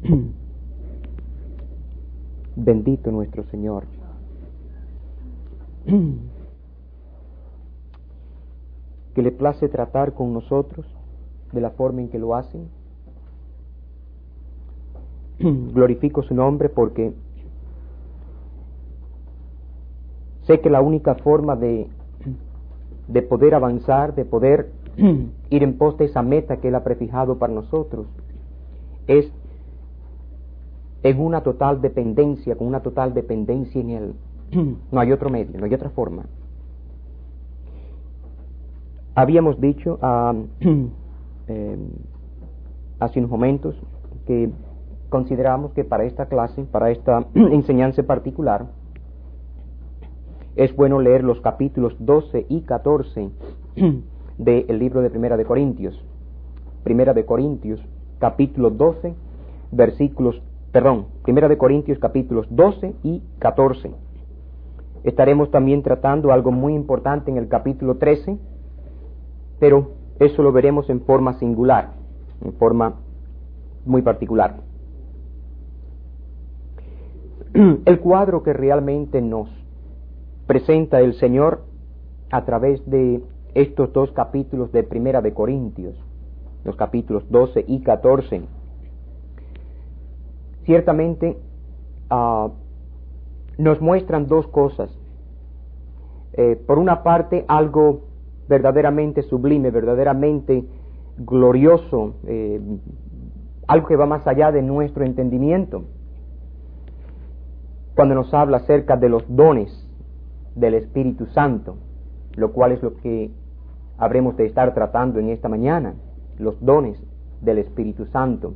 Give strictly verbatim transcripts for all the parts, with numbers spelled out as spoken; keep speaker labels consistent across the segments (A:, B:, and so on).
A: Bendito nuestro Señor. Que le place tratar con nosotros de la forma en que lo hacen. Glorifico su nombre porque sé que la única forma de, de poder avanzar, de poder ir en pos de esa meta que Él ha prefijado para nosotros, es en una total dependencia, con una total dependencia en Él. No hay otro medio, no hay otra forma. Habíamos dicho uh, eh, hace unos momentos que consideramos que para esta clase, para esta enseñanza particular, es bueno leer los capítulos doce y catorce del libro de Primera de Corintios. Primera de Corintios, capítulo doce, versículos, perdón, Primera de Corintios, capítulos doce y catorce. Estaremos también tratando algo muy importante en el capítulo trece, pero eso lo veremos en forma singular, en forma muy particular. El cuadro que realmente nos presenta el Señor a través de estos dos capítulos de Primera de Corintios, los capítulos doce y catorce, ciertamente uh, nos muestran dos cosas. Eh, por una parte, algo verdaderamente sublime, verdaderamente glorioso, eh, algo que va más allá de nuestro entendimiento, cuando nos habla acerca de los dones del Espíritu Santo, lo cual es lo que habremos de estar tratando en esta mañana, los dones del Espíritu Santo.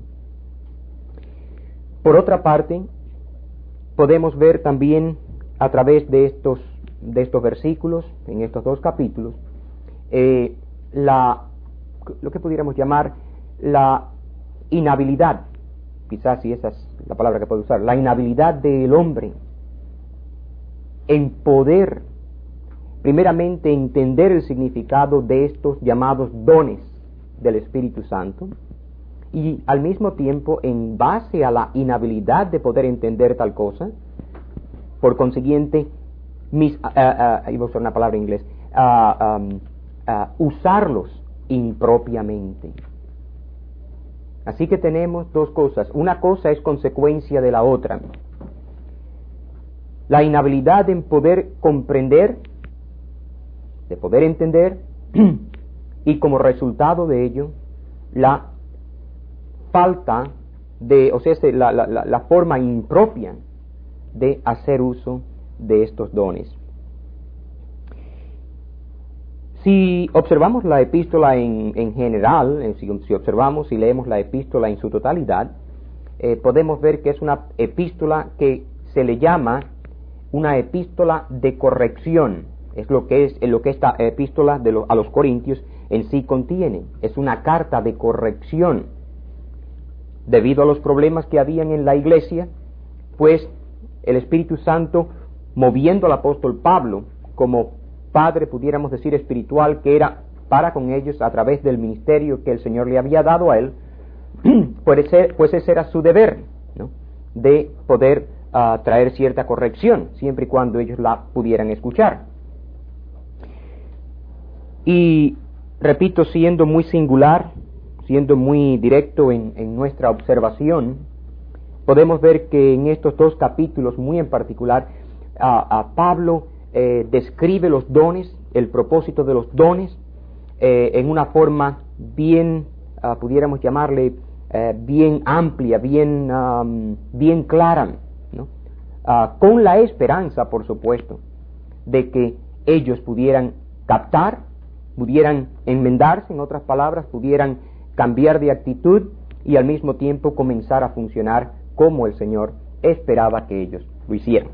A: Por otra parte, podemos ver también a través de estos, de estos versículos, en estos dos capítulos, eh, la, lo que pudiéramos llamar la inhabilidad, quizás si esa es la palabra que puedo usar, la inhabilidad del hombre en poder primeramente entender el significado de estos llamados dones del Espíritu Santo, y al mismo tiempo, en base a la inhabilidad de poder entender tal cosa, por consiguiente, mis, uh, uh, iba a usar una palabra en inglés, uh, um, uh, usarlos impropiamente. Así que tenemos dos cosas. Una cosa es consecuencia de la otra. La inhabilidad en poder comprender, de poder entender, y como resultado de ello, la falta de, o sea, la, la, la forma impropia de hacer uso de estos dones. Si observamos la epístola en, en general, en, si, si observamos y leemos la epístola en su totalidad, eh, podemos ver que es una epístola que se le llama una epístola de corrección. Es lo que es lo que esta epístola de lo, a los Corintios en sí contiene. Es una carta de corrección. Debido a los problemas que habían en la iglesia, pues el Espíritu Santo, moviendo al apóstol Pablo como padre, pudiéramos decir, espiritual, que era para con ellos a través del ministerio que el Señor le había dado a él, pues ese, pues ese era su deber, ¿no?, de poder uh, traer cierta corrección, siempre y cuando ellos la pudieran escuchar. Y, repito, siendo muy singular, siendo muy directo en, en nuestra observación, podemos ver que en estos dos capítulos, muy en particular, a, a Pablo eh, describe los dones, el propósito de los dones, eh, en una forma bien, uh, pudiéramos llamarle, eh, bien amplia, bien, um, bien clara, ¿no? Uh, con la esperanza, por supuesto, de que ellos pudieran captar, pudieran enmendarse, en otras palabras, pudieran cambiar de actitud y al mismo tiempo comenzar a funcionar como el Señor esperaba que ellos lo hicieran.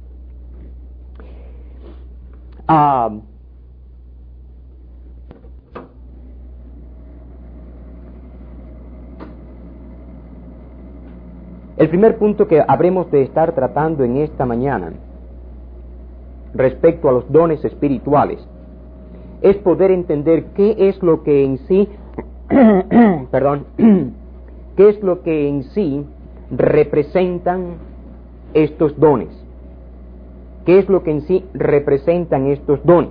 A: Uh, el primer punto que habremos de estar tratando en esta mañana respecto a los dones espirituales es poder entender qué es lo que en sí perdón qué es lo que en sí representan estos dones? ¿Qué es lo que en sí representan estos dones?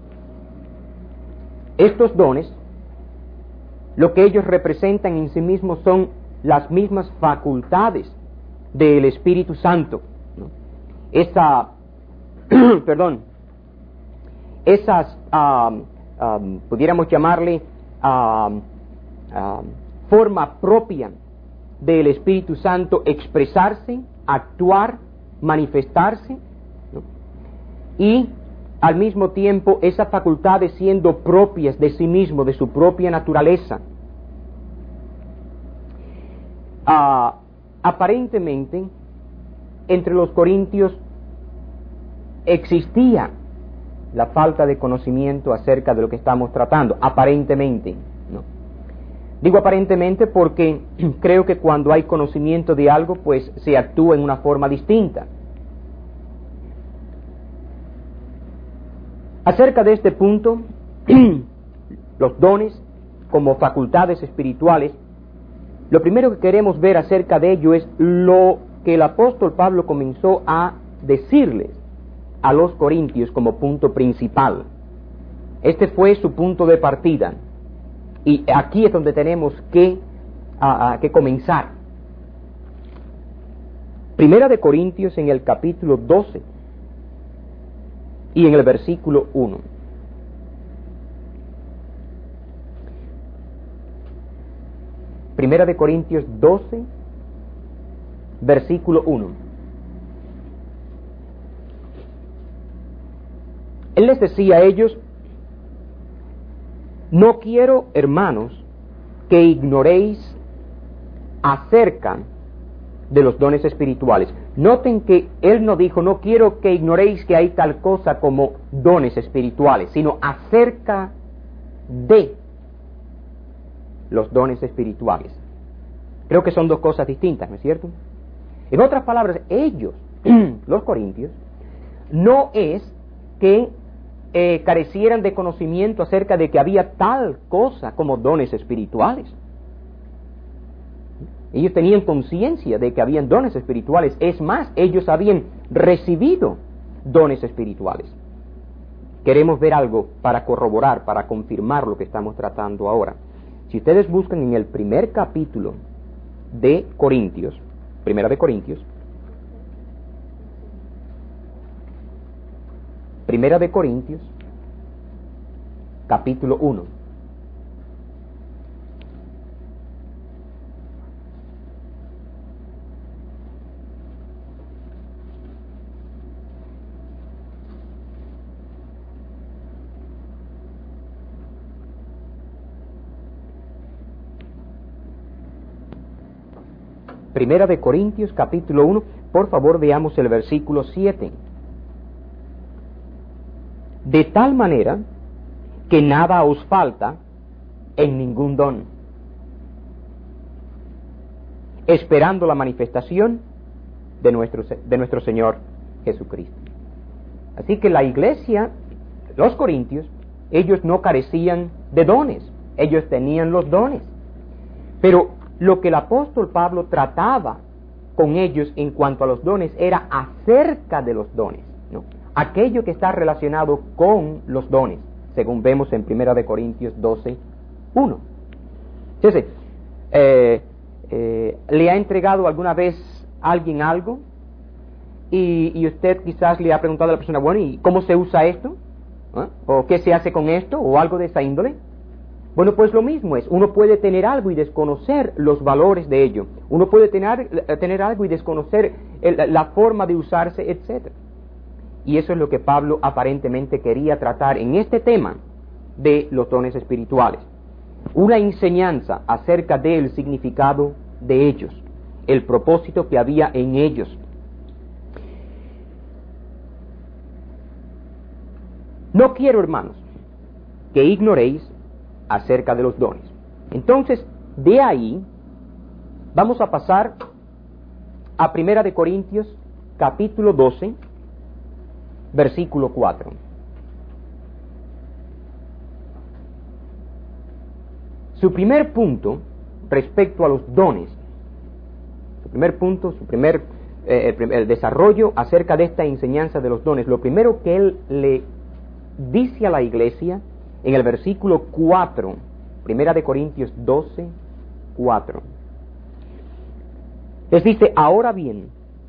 A: Estos dones, lo que ellos representan en sí mismos son las mismas facultades del Espíritu Santo, ¿no? Esa, perdón, esas, um, um, pudiéramos llamarle um, um, forma propia del Espíritu Santo expresarse, actuar, manifestarse, ¿no? Y al mismo tiempo esas facultades siendo propias de sí mismo, de su propia naturaleza. Uh, aparentemente, entre los corintios existía la falta de conocimiento acerca de lo que estamos tratando, aparentemente, ¿no? Digo aparentemente porque creo que cuando hay conocimiento de algo, pues se actúa en una forma distinta. Acerca de este punto, los dones como facultades espirituales, lo primero que queremos ver acerca de ello es lo que el apóstol Pablo comenzó a decirles a los corintios como punto principal. Este fue su punto de partida. Y aquí es donde tenemos que, uh, uh, que comenzar. Primera de Corintios en el capítulo doce y en el versículo uno. Primera de Corintios doce, versículo uno. Él les decía a ellos: no quiero, hermanos, que ignoréis acerca de los dones espirituales. Noten que él no dijo, no quiero que ignoréis que hay tal cosa como dones espirituales, sino acerca de los dones espirituales. Creo que son dos cosas distintas, ¿no es cierto? En otras palabras, ellos, los corintios, no es que eh, carecieran de conocimiento acerca de que había tal cosa como dones espirituales. Ellos tenían conciencia de que habían dones espirituales. Es más, ellos habían recibido dones espirituales. Queremos ver algo para corroborar, para confirmar lo que estamos tratando ahora. Si ustedes buscan en el primer capítulo de Corintios, Primera de Corintios, Primera de Corintios, capítulo uno. Primera de Corintios, capítulo uno, por favor veamos el versículo siete. De tal manera que nada os falta en ningún don, esperando la manifestación de nuestro, de nuestro Señor Jesucristo. Así que la iglesia, los corintios, ellos no carecían de dones, ellos tenían los dones. Pero lo que el apóstol Pablo trataba con ellos en cuanto a los dones era acerca de los dones, ¿no? Aquello que está relacionado con los dones, según vemos en Primera de Corintios doce, uno. Entonces, eh, eh, ¿le ha entregado alguna vez a alguien algo? Y, y usted quizás le ha preguntado a la persona, bueno, ¿y cómo se usa esto? ¿Eh? ¿O qué se hace con esto? ¿O algo de esa índole? Bueno, pues lo mismo es, uno puede tener algo y desconocer los valores de ello. Uno puede tener, tener algo y desconocer el, la forma de usarse, etcétera. Y eso es lo que Pablo aparentemente quería tratar en este tema de los dones espirituales. Una enseñanza acerca del significado de ellos, el propósito que había en ellos. No quiero, hermanos, que ignoréis acerca de los dones. Entonces, de ahí vamos a pasar a Primera de Corintios, capítulo doce, versículo cuatro. Su primer punto respecto a los dones, su primer punto, su primer eh, el, el desarrollo acerca de esta enseñanza de los dones. Lo primero que él le dice a la iglesia en el versículo cuatro, Primera de Corintios doce, cuatro. Les dice, ahora bien,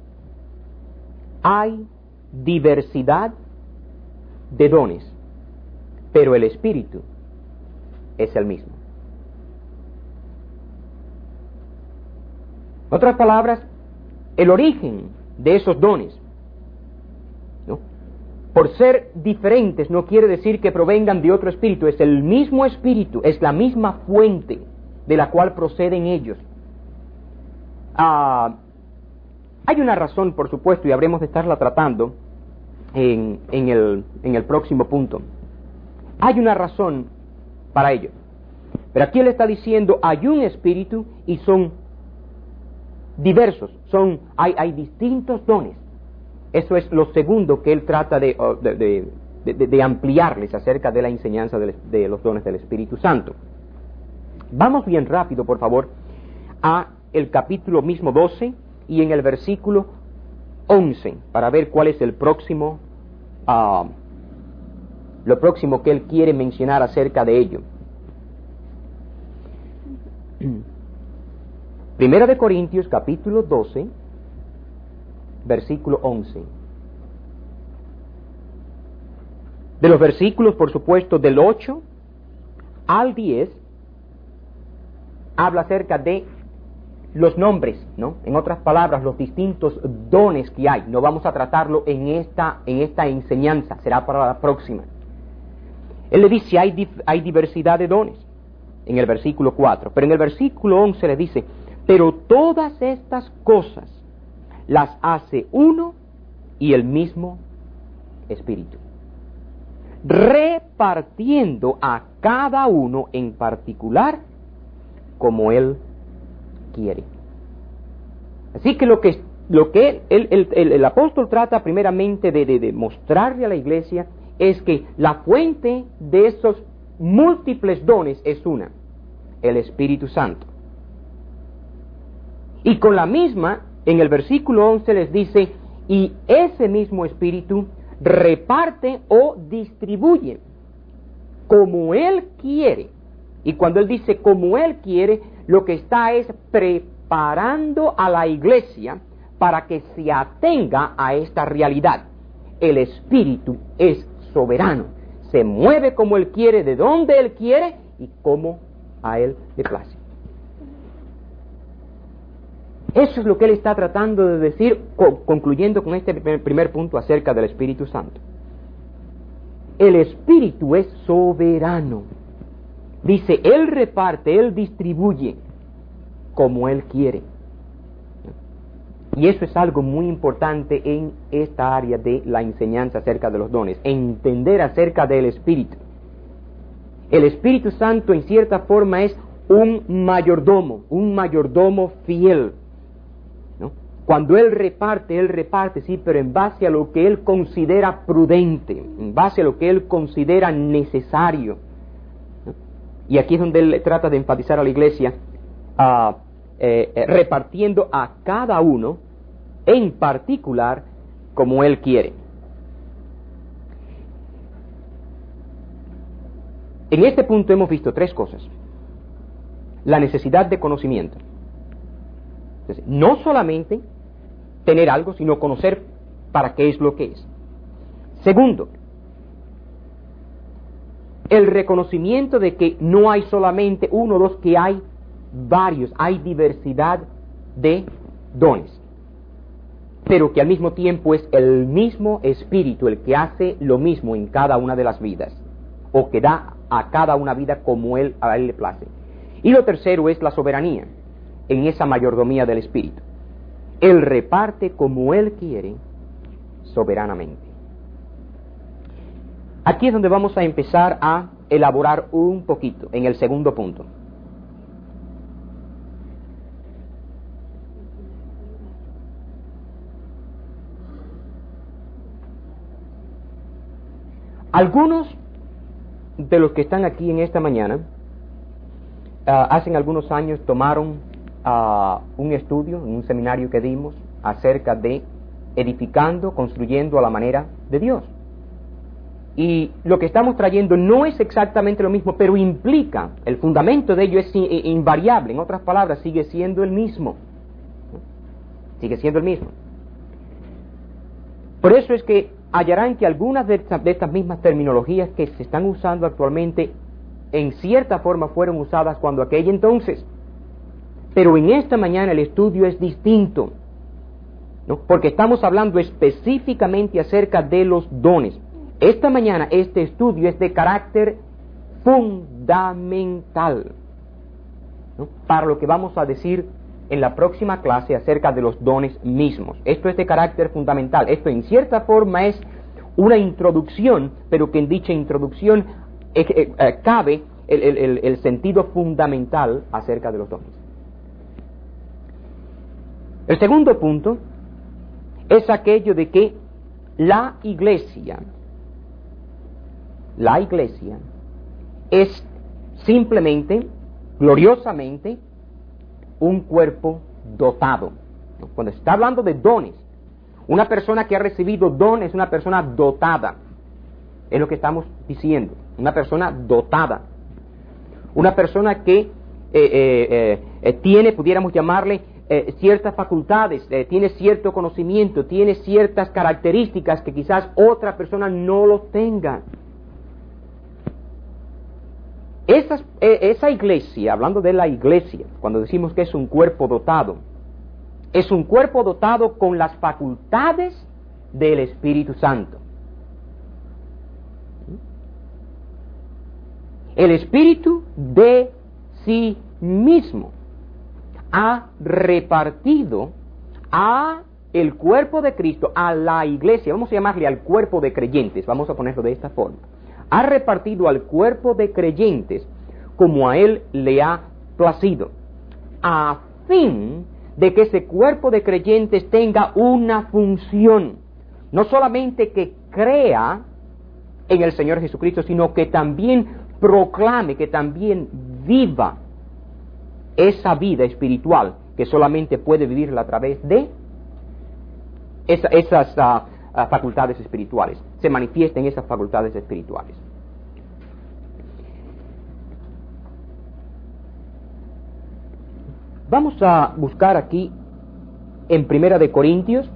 A: hay diversidad de dones, pero el Espíritu es el mismo. En otras palabras, el origen de esos dones, ¿no?, por ser diferentes, no quiere decir que provengan de otro espíritu. Es el mismo espíritu, es la misma fuente de la cual proceden ellos. Ah, hay una razón, por supuesto, y habremos de estarla tratando en, en, el, en el próximo punto. Hay una razón para ello. Pero aquí él está diciendo, hay un espíritu y son diversos, son, hay, hay distintos dones. Eso es lo segundo que él trata de, de, de, de, de ampliarles acerca de la enseñanza de, de los dones del Espíritu Santo. Vamos bien rápido, por favor, a el capítulo mismo doce y en el versículo once, para ver cuál es el próximo, uh, lo próximo que él quiere mencionar acerca de ello. Primera de Corintios, capítulo doce, versículo once. De los versículos, por supuesto, del ocho al diez, habla acerca de los nombres, ¿no? En otras palabras, los distintos dones que hay. No vamos a tratarlo en esta, en esta enseñanza, será para la próxima. Él le dice, hay, dif- hay diversidad de dones, en el versículo cuatro, pero en el versículo once le dice, pero todas estas cosas las hace uno y el mismo Espíritu, repartiendo a cada uno en particular como Él quiere. Así que lo que, lo que el, el, el, el apóstol trata primeramente de, de, de mostrarle a la iglesia es que la fuente de esos múltiples dones es una, el Espíritu Santo. Y con la misma, en el versículo once les dice, y ese mismo Espíritu reparte o distribuye como Él quiere. Y cuando Él dice como Él quiere, lo que está es preparando a la iglesia para que se atenga a esta realidad. El Espíritu es soberano, se mueve como Él quiere, de donde Él quiere y como a Él le place. Eso es lo que él está tratando de decir, co- concluyendo con este primer, primer punto acerca del Espíritu Santo. El Espíritu es soberano. Dice, Él reparte, Él distribuye como Él quiere. Y eso es algo muy importante en esta área de la enseñanza acerca de los dones, entender acerca del Espíritu. El Espíritu Santo en cierta forma es un mayordomo, un mayordomo fiel. Cuando Él reparte, Él reparte, sí, pero en base a lo que Él considera prudente, en base a lo que Él considera necesario. Y aquí es donde Él trata de enfatizar a la iglesia, uh, eh, eh, repartiendo a cada uno en particular como Él quiere. En este punto hemos visto tres cosas. La necesidad de conocimiento. Entonces, no solamente tener algo, sino conocer para qué es lo que es. Segundo, el reconocimiento de que no hay solamente uno o dos, que hay varios, hay diversidad de dones, pero que al mismo tiempo es el mismo Espíritu el que hace lo mismo en cada una de las vidas, o que da a cada una vida como él, a Él le place. Y lo tercero es la soberanía en esa mayordomía del Espíritu. Él reparte como Él quiere, soberanamente. Aquí es donde vamos a empezar a elaborar un poquito, en el segundo punto. Algunos de los que están aquí en esta mañana, uh, hace algunos años tomaron uh, un estudio, un seminario que dimos acerca de edificando, construyendo a la manera de Dios. Y lo que estamos trayendo no es exactamente lo mismo, pero implica, el fundamento de ello es invariable, en otras palabras, sigue siendo el mismo. Sigue siendo el mismo. Por eso es que hallarán que algunas de estas, de estas mismas terminologías que se están usando actualmente, en cierta forma fueron usadas cuando aquella entonces. Pero en esta mañana el estudio es distinto, ¿no? Porque estamos hablando específicamente acerca de los dones. Esta mañana este estudio es de carácter fundamental, ¿no? Para lo que vamos a decir en la próxima clase acerca de los dones mismos. Esto es de carácter fundamental. Esto en cierta forma es una introducción, pero que en dicha introducción eh, eh, eh, cabe el, el, el sentido fundamental acerca de los dones. El segundo punto es aquello de que la iglesia, la iglesia es simplemente, gloriosamente, un cuerpo dotado. Cuando se está hablando de dones, una persona que ha recibido dones es una persona dotada. Es lo que estamos diciendo, una persona dotada. Una persona que eh, eh, eh, tiene, pudiéramos llamarle, eh, ciertas facultades, eh, tiene cierto conocimiento, tiene ciertas características que quizás otra persona no lo tenga. Esas, eh, esa iglesia, hablando de la iglesia, cuando decimos que es un cuerpo dotado, es un cuerpo dotado con las facultades del Espíritu Santo. El Espíritu de sí mismo ha repartido a el cuerpo de Cristo, a la iglesia, vamos a llamarle al cuerpo de creyentes, vamos a ponerlo de esta forma. Ha repartido al cuerpo de creyentes como a Él le ha placido, a fin de que ese cuerpo de creyentes tenga una función, no solamente que crea en el Señor Jesucristo, sino que también proclame, que también viva esa vida espiritual que solamente puede vivirla a través de esa, esas uh, uh, facultades espirituales, se manifiesten esas facultades espirituales. Vamos a buscar aquí en Primera de Corintios,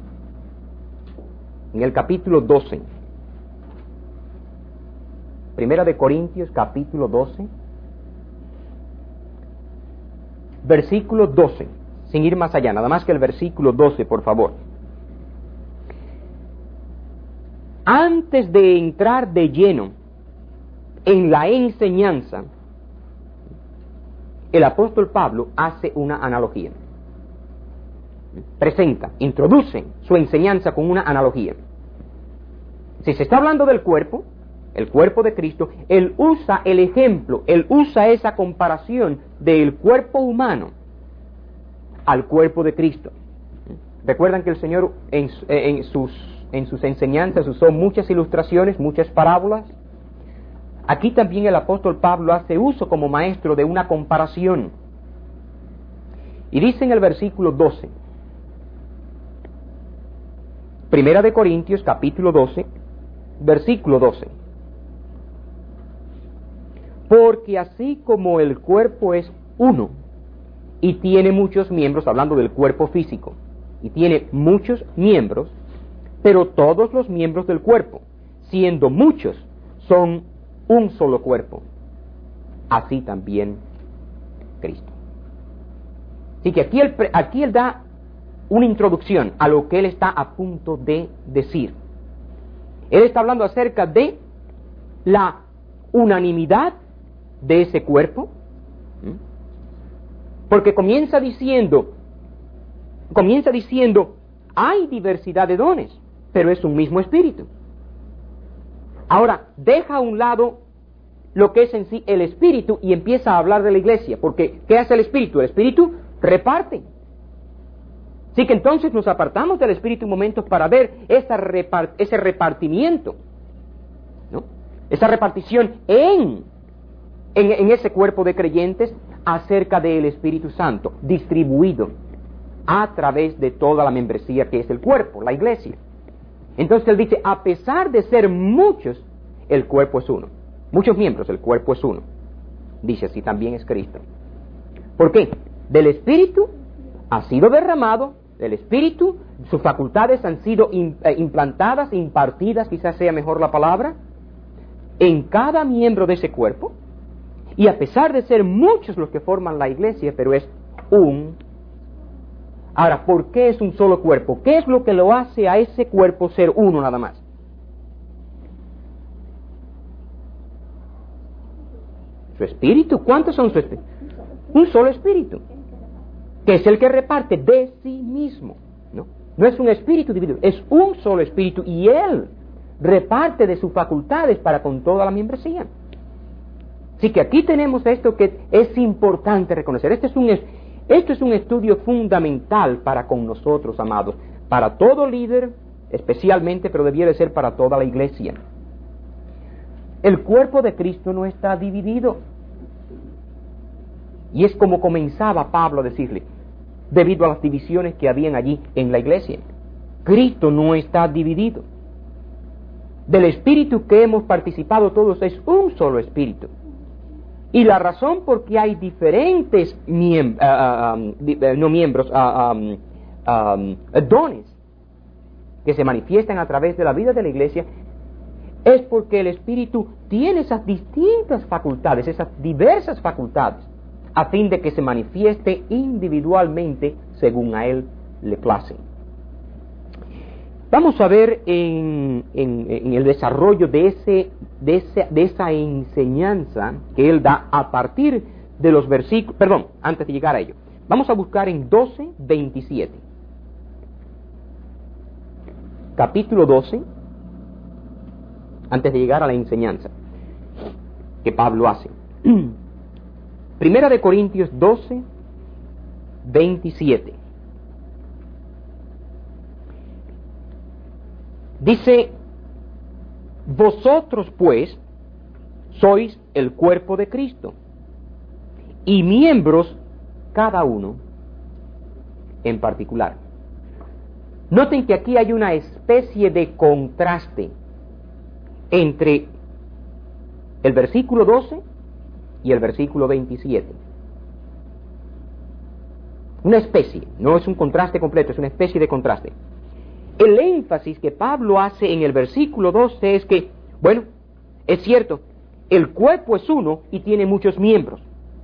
A: en el capítulo doce. Primera de Corintios, capítulo doce, versículo doce, sin ir más allá, nada más que el versículo doce, por favor. Antes de entrar de lleno en la enseñanza, el apóstol Pablo hace una analogía. Presenta, introduce su enseñanza con una analogía. Si se está hablando del cuerpo, el cuerpo de Cristo, él usa el ejemplo, él usa esa comparación del cuerpo humano al cuerpo de Cristo. Recuerdan que el Señor en, en, sus, en sus enseñanzas usó muchas ilustraciones, muchas parábolas. Aquí también el apóstol Pablo hace uso como maestro de una comparación. Y dice en el versículo doce, Primera de Corintios, capítulo doce, versículo doce. Porque así como el cuerpo es uno y tiene muchos miembros, hablando del cuerpo físico, y tiene muchos miembros, pero todos los miembros del cuerpo, siendo muchos, son un solo cuerpo, así también Cristo. Así que aquí él, aquí él da una introducción a lo que él está a punto de decir. Él está hablando acerca de la unanimidad de ese cuerpo, porque comienza diciendo, comienza diciendo, hay diversidad de dones, pero es un mismo espíritu. Ahora, deja a un lado lo que es en sí el espíritu y empieza a hablar de la iglesia, porque ¿qué hace el espíritu? El espíritu reparte. Así que entonces nos apartamos del espíritu un momento para ver esa repart- ese repartimiento, ¿no? Esa repartición en, en, en ese cuerpo de creyentes, acerca del Espíritu Santo, distribuido a través de toda la membresía que es el cuerpo, la iglesia. Entonces él dice, a pesar de ser muchos, el cuerpo es uno. Muchos miembros, el cuerpo es uno. Dice así también es Cristo. ¿Por qué? Del Espíritu ha sido derramado, del Espíritu, sus facultades han sido in, eh, implantadas, impartidas, quizás sea mejor la palabra, en cada miembro de ese cuerpo. Y a pesar de ser muchos los que forman la iglesia, pero es un. Ahora, ¿por qué es un solo cuerpo? ¿Qué es lo que lo hace a ese cuerpo ser uno nada más? Su espíritu. ¿Cuántos son su espíritu? Un solo espíritu, que es el que reparte de sí mismo. No, no es un espíritu dividido, es un solo espíritu y él reparte de sus facultades para con toda la membresía. Así que aquí tenemos esto que es importante reconocer. Este es un, esto es un estudio fundamental para con nosotros, amados, para todo líder especialmente, pero debiera ser para toda la iglesia. El cuerpo de Cristo no está dividido. Y es como comenzaba Pablo a decirle, debido a las divisiones que habían allí en la iglesia. Cristo no está dividido. Del espíritu que hemos participado todos es un solo espíritu. Y la razón por qué hay diferentes miemb- uh, um, uh, no miembros, uh, um, um, dones que se manifiestan a través de la vida de la iglesia, es porque el espíritu tiene esas distintas facultades, esas diversas facultades, a fin de que se manifieste individualmente según a él le place. Vamos a ver en, en, en el desarrollo de, ese, de, ese, de esa enseñanza que él da a partir de los versículos, perdón, antes de llegar a ello, vamos a buscar en doce, veintisiete. Capítulo doce, antes de llegar a la enseñanza que Pablo hace. Primera de Corintios doce, veintisiete. Dice, vosotros pues sois el cuerpo de Cristo y miembros cada uno en particular. Noten que aquí hay una especie de contraste entre el versículo doce y el versículo veintisiete. Una especie, no es un contraste completo, es una especie de contraste. El énfasis que Pablo hace en el versículo doce es que, bueno, es cierto, el cuerpo es uno y tiene muchos miembros,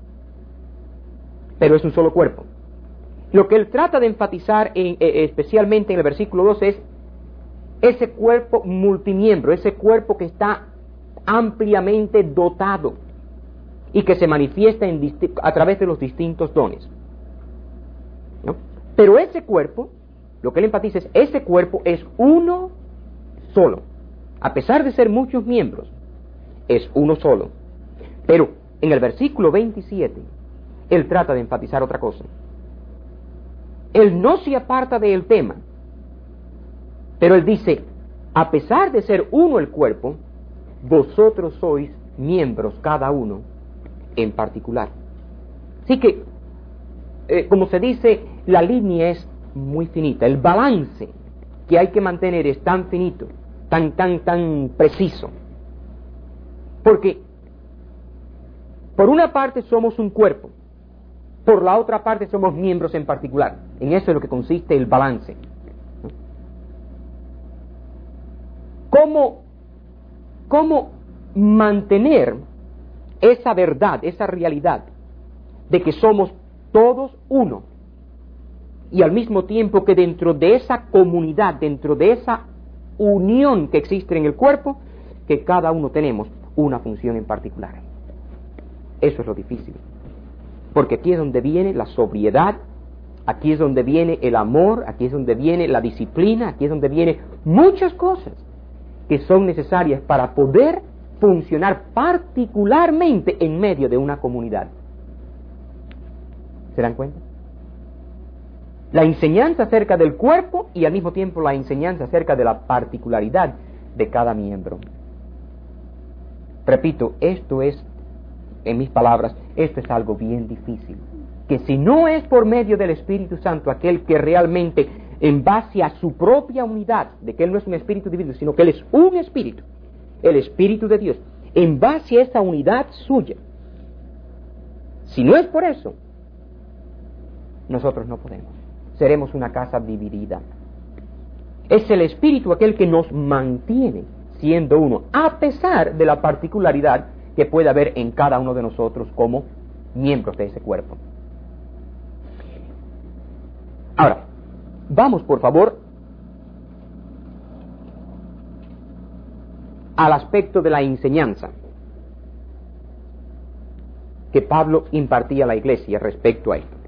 A: pero es un solo cuerpo. Lo que él trata de enfatizar en, eh, especialmente en el versículo doce es ese cuerpo multimiembro, ese cuerpo que está ampliamente dotado y que se manifiesta en disti- a través de los distintos dones, ¿no? Pero ese cuerpo, lo que él enfatiza es, ese cuerpo es uno solo. A pesar de ser muchos miembros, es uno solo. Pero en el versículo veintisiete, él trata de enfatizar otra cosa. Él no se aparta del tema, pero él dice, a pesar de ser uno el cuerpo, vosotros sois miembros cada uno en particular. Así que, eh, como se dice, la línea es muy finita, el balance que hay que mantener es tan finito, tan, tan, tan preciso, porque por una parte somos un cuerpo, por la otra parte somos miembros en particular. En eso es lo que consiste el balance. ¿Cómo, cómo mantener esa verdad, esa realidad de que somos todos uno? Y al mismo tiempo que dentro de esa comunidad, dentro de esa unión que existe en el cuerpo, que cada uno tenemos una función en particular. Eso es lo difícil. Porque aquí es donde viene la sobriedad, aquí es donde viene el amor, aquí es donde viene la disciplina, aquí es donde vienen muchas cosas que son necesarias para poder funcionar particularmente en medio de una comunidad. ¿Se dan cuenta? La enseñanza acerca del cuerpo y al mismo tiempo la enseñanza acerca de la particularidad de cada miembro. Repito, esto es, en mis palabras, esto es algo bien difícil. Que si no es por medio del Espíritu Santo, aquel que realmente, en base a su propia unidad, de que Él no es un espíritu divino, sino que Él es un espíritu, el Espíritu de Dios, en base a esa unidad suya, si no es por eso, nosotros no podemos. Seremos una casa dividida. Es el Espíritu aquel que nos mantiene siendo uno, a pesar de la particularidad que puede haber en cada uno de nosotros como miembros de ese cuerpo. Ahora, vamos por favor al aspecto de la enseñanza que Pablo impartía a la iglesia respecto a esto.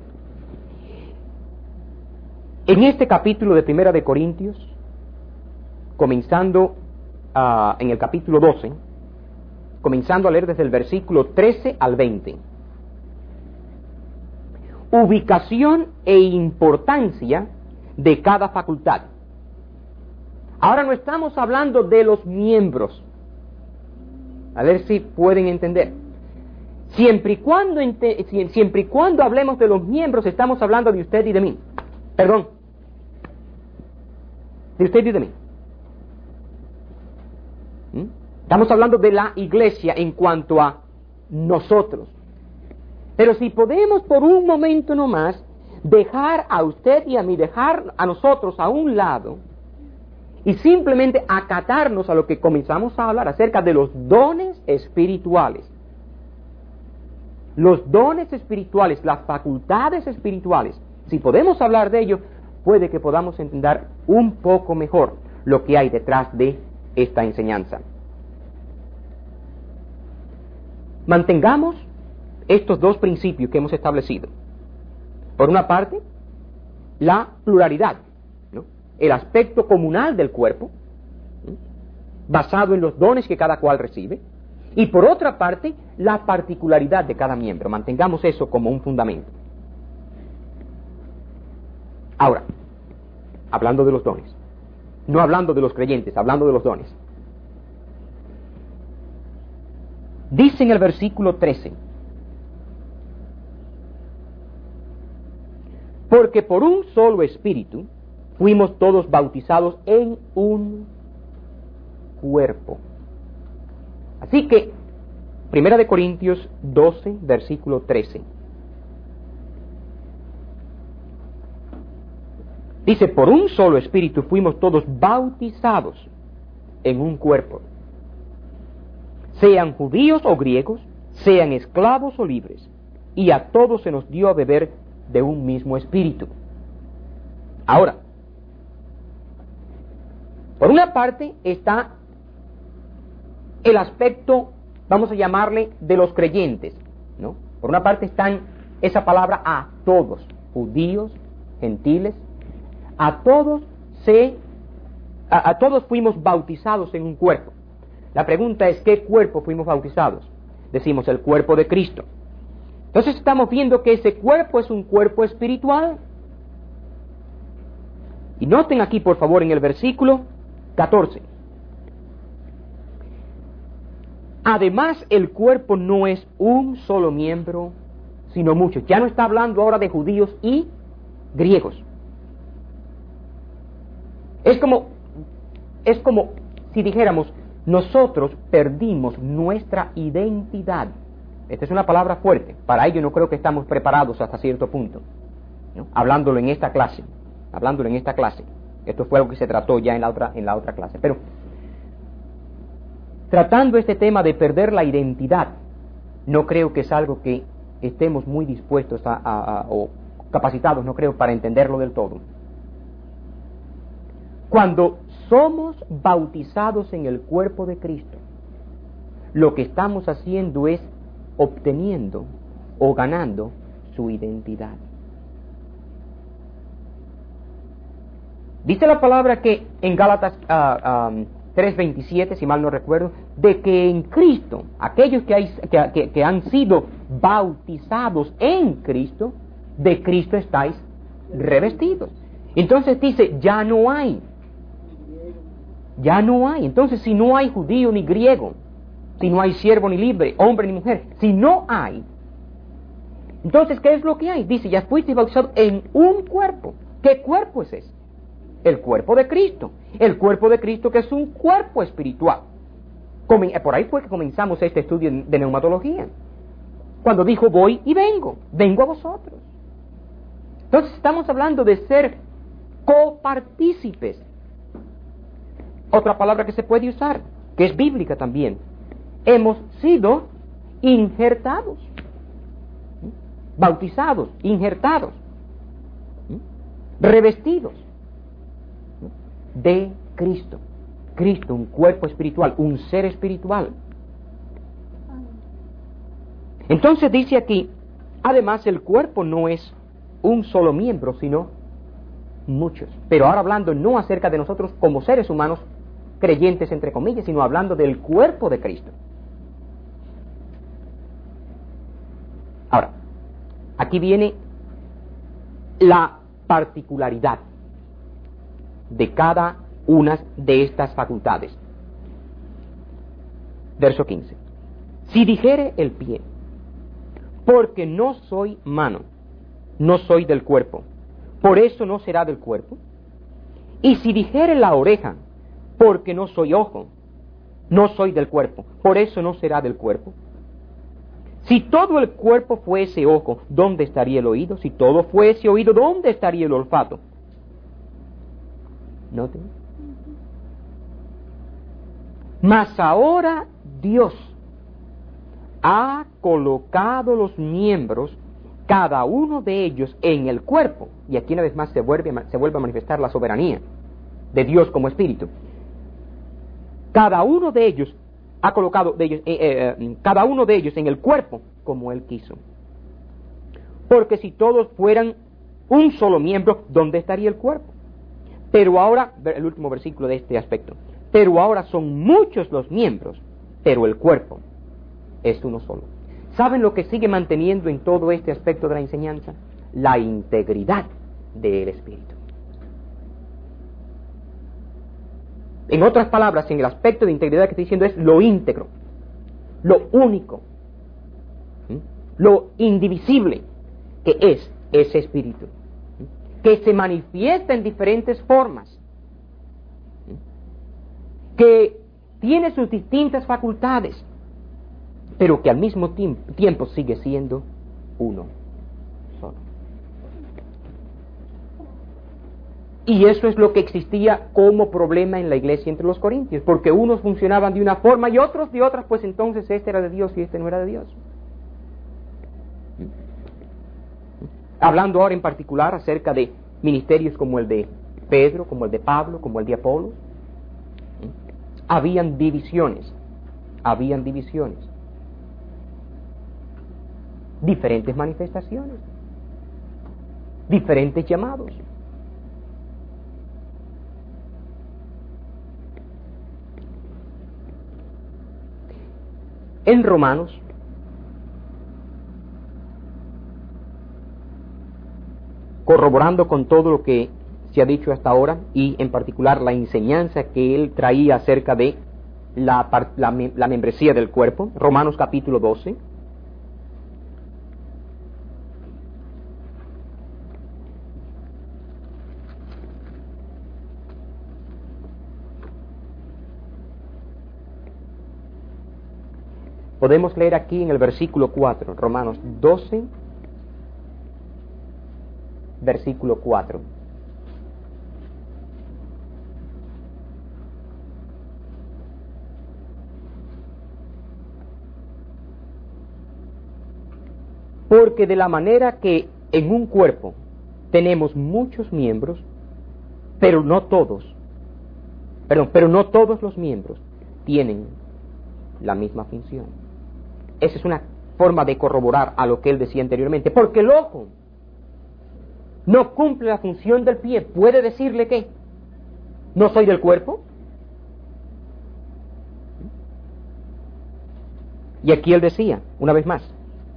A: En este capítulo de Primera de Corintios, comenzando uh, en el capítulo doce, comenzando a leer desde el versículo trece al veinte, ubicación e importancia de cada facultad. Ahora no estamos hablando de los miembros, a ver si pueden entender. Siempre y cuando, siempre y cuando hablemos de los miembros, estamos hablando de usted y de mí. Perdón, de usted y de mí. ¿Mm? Estamos hablando de la iglesia en cuanto a nosotros. Pero si podemos por un momento nomás dejar a usted y a mí, dejar a nosotros a un lado y simplemente acatarnos a lo que comenzamos a hablar acerca de los dones espirituales. Los dones espirituales, las facultades espirituales, si podemos hablar de ello, puede que podamos entender un poco mejor lo que hay detrás de esta enseñanza. Mantengamos estos dos principios que hemos establecido. Por una parte, la pluralidad, ¿no? El aspecto comunal del cuerpo, ¿no? Basado en los dones que cada cual recibe. Y por otra parte, la particularidad de cada miembro. Mantengamos eso como un fundamento. Ahora, hablando de los dones, no hablando de los creyentes, hablando de los dones. Dice en el versículo trece, porque por un solo espíritu fuimos todos bautizados en un cuerpo. Así que, Primera de Corintios doce, versículo trece. Dice, por un solo espíritu fuimos todos bautizados en un cuerpo. Sean judíos o griegos, sean esclavos o libres, y a todos se nos dio a beber de un mismo espíritu. Ahora, por una parte está el aspecto, vamos a llamarle, de los creyentes, ¿no? Por una parte están esa palabra a todos, judíos, gentiles, a todos se, a, a todos fuimos bautizados en un cuerpo. La pregunta es, ¿qué cuerpo fuimos bautizados? Decimos, el cuerpo de Cristo. Entonces estamos viendo que ese cuerpo es un cuerpo espiritual. Y noten aquí, por favor, en el versículo catorce. Además, el cuerpo no es un solo miembro, sino muchos. Ya no está hablando ahora de judíos y griegos. Es como, es como si dijéramos, nosotros perdimos nuestra identidad. Esta es una palabra fuerte. Para ello no creo que estamos preparados hasta cierto punto, ¿no? Hablándolo en esta clase. Hablándolo en esta clase. Esto fue algo que se trató ya en la otra, en la otra clase. Pero, tratando este tema de perder la identidad, no creo que es algo que estemos muy dispuestos a, a, a, o capacitados, no creo, para entenderlo del todo. Cuando somos bautizados en el cuerpo de Cristo, lo que estamos haciendo es obteniendo o ganando su identidad. Dice la palabra que en Gálatas uh, um, tres veintisiete, si mal no recuerdo, de que en Cristo, aquellos que, hay, que, que, que han sido bautizados en Cristo, de Cristo estáis revestidos. Entonces dice, ya no hay. Ya no hay. Entonces, si no hay judío ni griego, si no hay siervo ni libre, hombre ni mujer, si no hay, Entonces, ¿qué es lo que hay? Dice, ya fuiste bautizado en un cuerpo. ¿Qué cuerpo es ese? El cuerpo de Cristo. El cuerpo de Cristo, que es un cuerpo espiritual. Por ahí fue que comenzamos este estudio de neumatología. Cuando dijo, voy y vengo, vengo a vosotros. Entonces estamos hablando de ser copartícipes. Otra palabra que se puede usar, que es bíblica también. Hemos sido injertados. Bautizados, injertados. Revestidos de Cristo. Cristo, un cuerpo espiritual, un ser espiritual. Entonces dice aquí, además el cuerpo no es un solo miembro, sino muchos. Pero ahora hablando no acerca de nosotros como seres humanos, creyentes entre comillas, sino hablando del cuerpo de Cristo. Ahora, aquí viene la particularidad de cada una de estas facultades. Verso quince. Si dijere el pie, porque no soy mano, no soy del cuerpo, por eso no será del cuerpo. Y si dijere la oreja, porque no soy ojo, no soy del cuerpo, por eso no será del cuerpo. Si todo el cuerpo fuese ojo, ¿dónde estaría el oído? Si todo fuese oído, ¿dónde estaría el olfato? ¿Noten? Mas ahora Dios ha colocado los miembros, cada uno de ellos, en el cuerpo. Y aquí una vez más se vuelve, se vuelve a manifestar la soberanía de Dios como espíritu. Cada uno de ellos ha colocado de ellos, eh, eh, cada uno de ellos en el cuerpo como Él quiso. Porque si todos fueran un solo miembro, ¿dónde estaría el cuerpo? Pero ahora, el último versículo de este aspecto, pero ahora son muchos los miembros, pero el cuerpo es uno solo. ¿Saben lo que sigue manteniendo en todo este aspecto de la enseñanza? La integridad del espíritu. En otras palabras, en el aspecto de integridad que estoy diciendo es lo íntegro, lo único, ¿sí?, lo indivisible que es ese espíritu, ¿sí?, que se manifiesta en diferentes formas, ¿sí?, que tiene sus distintas facultades, pero que al mismo tiempo, tiempo sigue siendo uno solo. Y eso es lo que existía como problema en la iglesia entre los corintios, porque unos funcionaban de una forma y otros de otras, pues entonces este era de Dios y este no era de Dios. Hablando ahora en particular acerca de ministerios como el de Pedro, como el de Pablo, como el de Apolo, habían divisiones, habían divisiones, diferentes manifestaciones, diferentes llamados. En Romanos, corroborando con todo lo que se ha dicho hasta ahora, y en particular la enseñanza que él traía acerca de la, la, la membresía del cuerpo, Romanos capítulo doce, podemos leer aquí en el versículo cuatro, Romanos doce, versículo cuatro. Porque de la manera que en un cuerpo tenemos muchos miembros, pero no todos, perdón, pero no todos los miembros tienen la misma función. Esa es una forma de corroborar a lo que él decía anteriormente. Porque el ojo no cumple la función del pie, ¿puede decirle que no soy del cuerpo? Y aquí él decía, una vez más,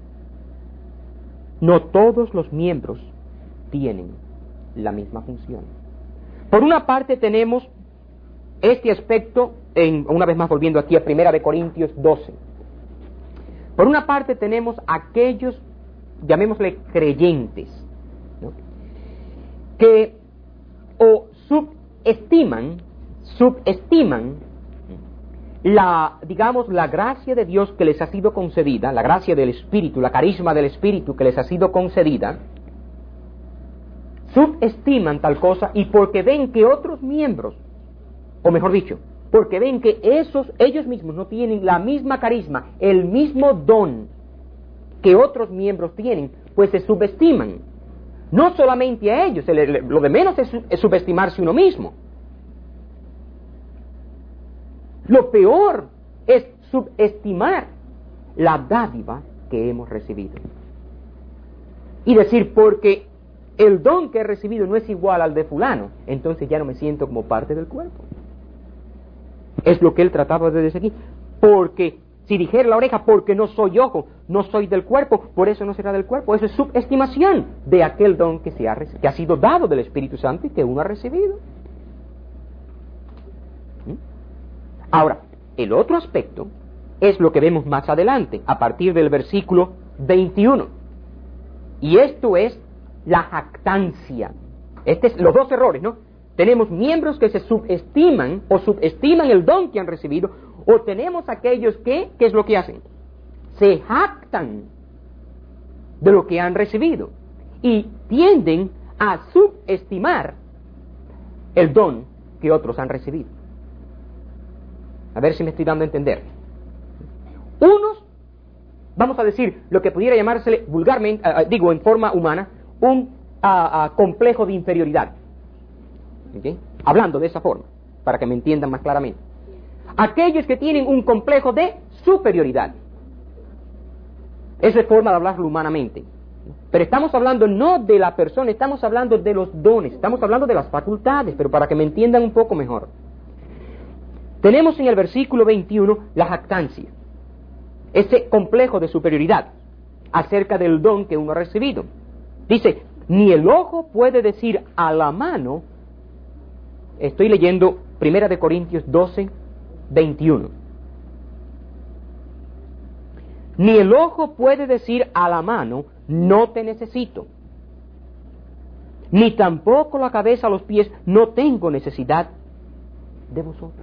A: no todos los miembros tienen la misma función. Por una parte tenemos este aspecto, en, una vez más volviendo aquí a Primera de Corintios doce. Por una parte tenemos aquellos llamémosle creyentes, ¿no?, que o subestiman, subestiman la, digamos, la gracia de Dios que les ha sido concedida, la gracia del Espíritu, la carisma del Espíritu que les ha sido concedida, subestiman tal cosa, y porque ven que otros miembros, o mejor dicho, porque ven que esos, ellos mismos no tienen la misma carisma, el mismo don que otros miembros tienen, pues se subestiman. No solamente a ellos, lo de menos es, es subestimarse uno mismo. Lo peor es subestimar la dádiva que hemos recibido. Y decir, porque el don que he recibido no es igual al de fulano, entonces ya no me siento como parte del cuerpo. Es lo que él trataba de decir aquí. Porque si dijera la oreja, porque no soy ojo, no soy del cuerpo, por eso no será del cuerpo. Eso es subestimación de aquel don que, se ha, que ha sido dado del Espíritu Santo y que uno ha recibido. ¿Mm? Ahora, el otro aspecto es lo que vemos más adelante, a partir del versículo veintiuno. Y esto es la jactancia. Este es los dos errores, ¿no? Tenemos miembros que se subestiman o subestiman el don que han recibido, o tenemos aquellos que, ¿qué es lo que hacen? Se jactan de lo que han recibido y tienden a subestimar el don que otros han recibido. A ver si me estoy dando a entender. Unos, vamos a decir, lo que pudiera llamársele vulgarmente, uh, digo en forma humana, un uh, uh, complejo de inferioridad. ¿Okay? Hablando de esa forma, para que me entiendan más claramente. Aquellos que tienen un complejo de superioridad. Esa es forma de hablarlo humanamente. Pero estamos hablando no de la persona, estamos hablando de los dones, estamos hablando de las facultades, pero para que me entiendan un poco mejor. Tenemos en el versículo veintiuno la jactancia, ese complejo de superioridad acerca del don que uno ha recibido. Dice, ni el ojo puede decir a la mano, estoy leyendo Primera de Corintios doce, veintiuno. Ni el ojo puede decir a la mano, no te necesito. Ni tampoco la cabeza a los pies, no tengo necesidad de vosotros.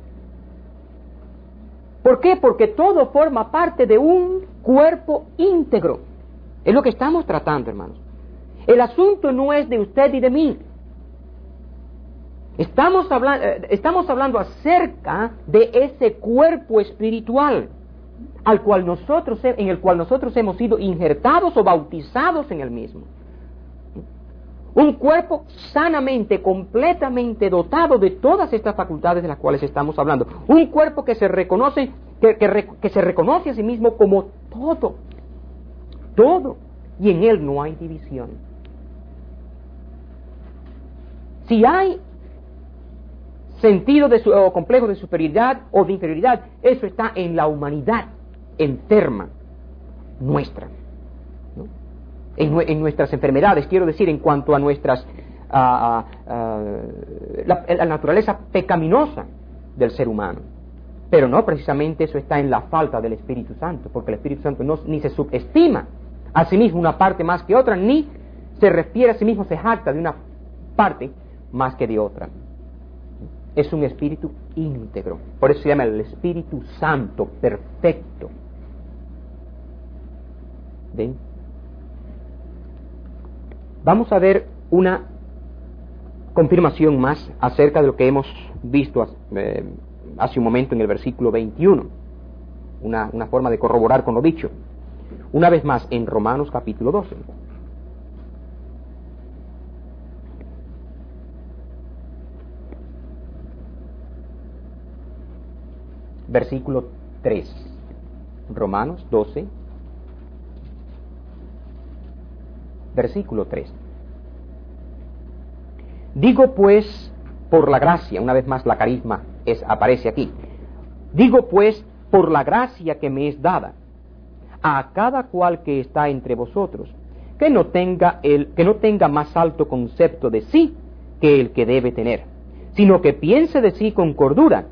A: ¿Por qué? Porque todo forma parte de un cuerpo íntegro. Es lo que estamos tratando, hermanos. El asunto no es de usted y de mí. Estamos hablando, estamos hablando acerca de ese cuerpo espiritual al cual nosotros, en el cual nosotros hemos sido injertados o bautizados en el mismo. Un cuerpo sanamente, completamente dotado de todas estas facultades de las cuales estamos hablando. Un cuerpo que se reconoce, que, que, que se reconoce a sí mismo como todo, todo, y en él no hay división. Si hay sentido de su, o complejo de superioridad o de inferioridad, eso está en la humanidad enferma nuestra, ¿no? En, en nuestras enfermedades, quiero decir, en cuanto a nuestras a, a, a, la, la naturaleza pecaminosa del ser humano. Pero no precisamente eso está en la falta del Espíritu Santo, porque el Espíritu Santo no, ni se subestima a sí mismo una parte más que otra, ni se refiere a sí mismo, se jacta de una parte más que de otra. Es un espíritu íntegro, por eso se llama el Espíritu Santo perfecto. ¿Ven? Vamos a ver una confirmación más acerca de lo que hemos visto eh, hace un momento en el versículo veintiuno, una, una forma de corroborar con lo dicho. Una vez más en Romanos capítulo doce. Versículo tres. Romanos doce, versículo tres. Digo pues, por la gracia, una vez más la carisma es, aparece aquí. Digo pues, por la gracia que me es dada, a cada cual que está entre vosotros, que no tenga el, que no tenga más alto concepto de sí que el que debe tener, sino que piense de sí con cordura,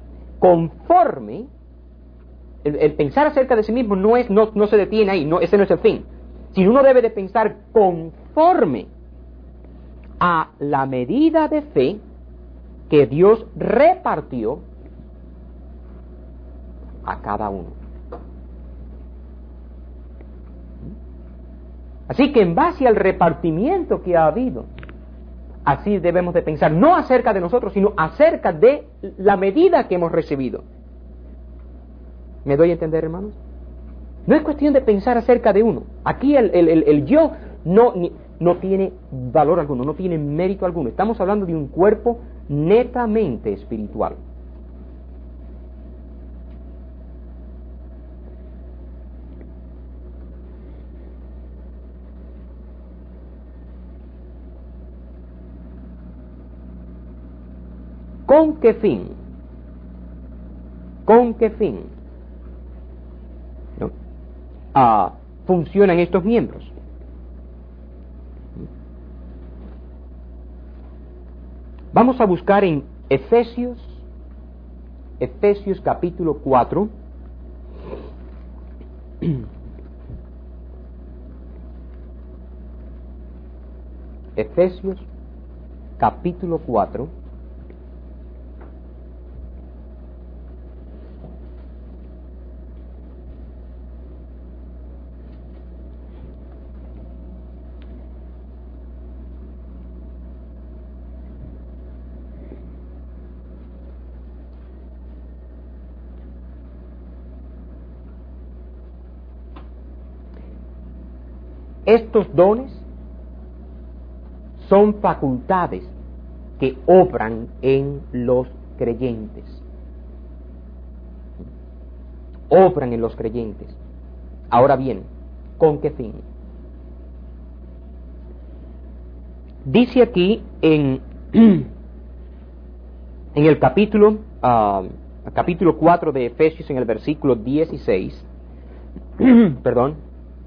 A: conforme, el, el pensar acerca de sí mismo no es, no, no se detiene ahí, no, ese no es el fin, sino uno debe de pensar conforme a la medida de fe que Dios repartió a cada uno. Así que en base al repartimiento que ha habido, así debemos de pensar, no acerca de nosotros, sino acerca de la medida que hemos recibido. ¿Me doy a entender, hermanos? No es cuestión de pensar acerca de uno. Aquí el, el, el, el yo no, ni, no tiene valor alguno, no tiene mérito alguno. Estamos hablando de un cuerpo netamente espiritual. ¿Con qué fin? ¿Con qué fin? ¿No? Ah, funcionan estos miembros. Vamos a buscar en Efesios, Efesios capítulo cuatro. Efesios capítulo cuatro. Estos dones son facultades que obran en los creyentes. Obran en los creyentes. Ahora bien, ¿con qué fin? Dice aquí en, en el capítulo, uh, capítulo cuatro de Efesios, en el versículo dieciséis, perdón,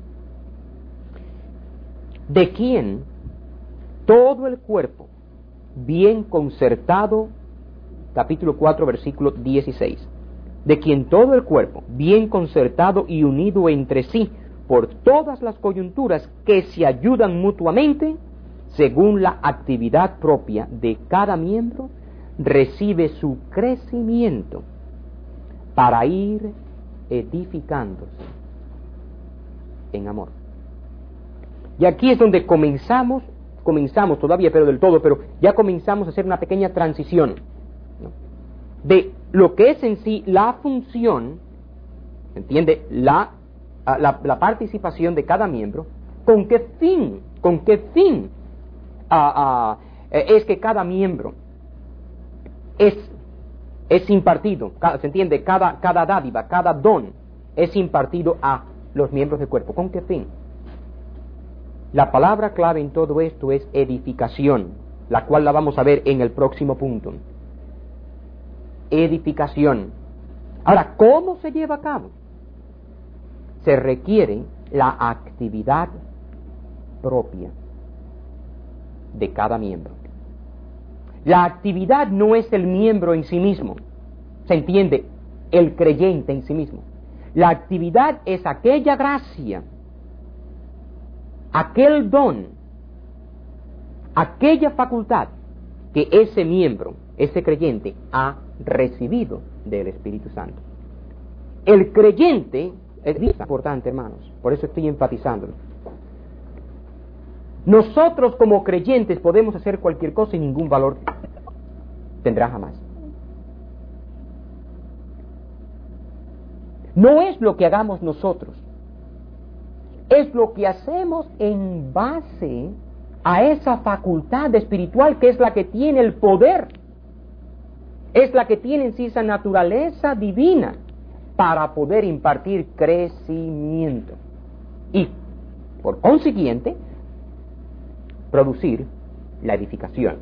A: de quien todo el cuerpo, bien concertado, capítulo cuatro, versículo dieciséis, de quien todo el cuerpo, bien concertado y unido entre sí por todas las coyunturas que se ayudan mutuamente, según la actividad propia de cada miembro, recibe su crecimiento para ir edificándose en amor. Y aquí es donde comenzamos, comenzamos todavía, pero del todo, pero ya comenzamos a hacer una pequeña transición, ¿no?, de lo que es en sí la función, ¿entiende?, la, la, la participación de cada miembro, con qué fin, con qué fin uh, uh, es que cada miembro es, es impartido, ¿se entiende?, cada, cada dádiva, cada don es impartido a los miembros del cuerpo. ¿Con qué fin? La palabra clave en todo esto es edificación, la cual la vamos a ver en el próximo punto. Edificación. Ahora, ¿cómo se lleva a cabo? Se requiere la actividad propia de cada miembro. La actividad no es el miembro en sí mismo, se entiende, el creyente en sí mismo. La actividad es aquella gracia, aquel don, aquella facultad que ese miembro, ese creyente, ha recibido del Espíritu Santo. El creyente es importante, hermanos, por eso estoy enfatizándolo. Nosotros como creyentes podemos hacer cualquier cosa y ningún valor tendrá jamás. No es lo que hagamos nosotros, es lo que hacemos en base a esa facultad espiritual que es la que tiene el poder, es la que tiene en sí esa naturaleza divina para poder impartir crecimiento y, por consiguiente, producir la edificación.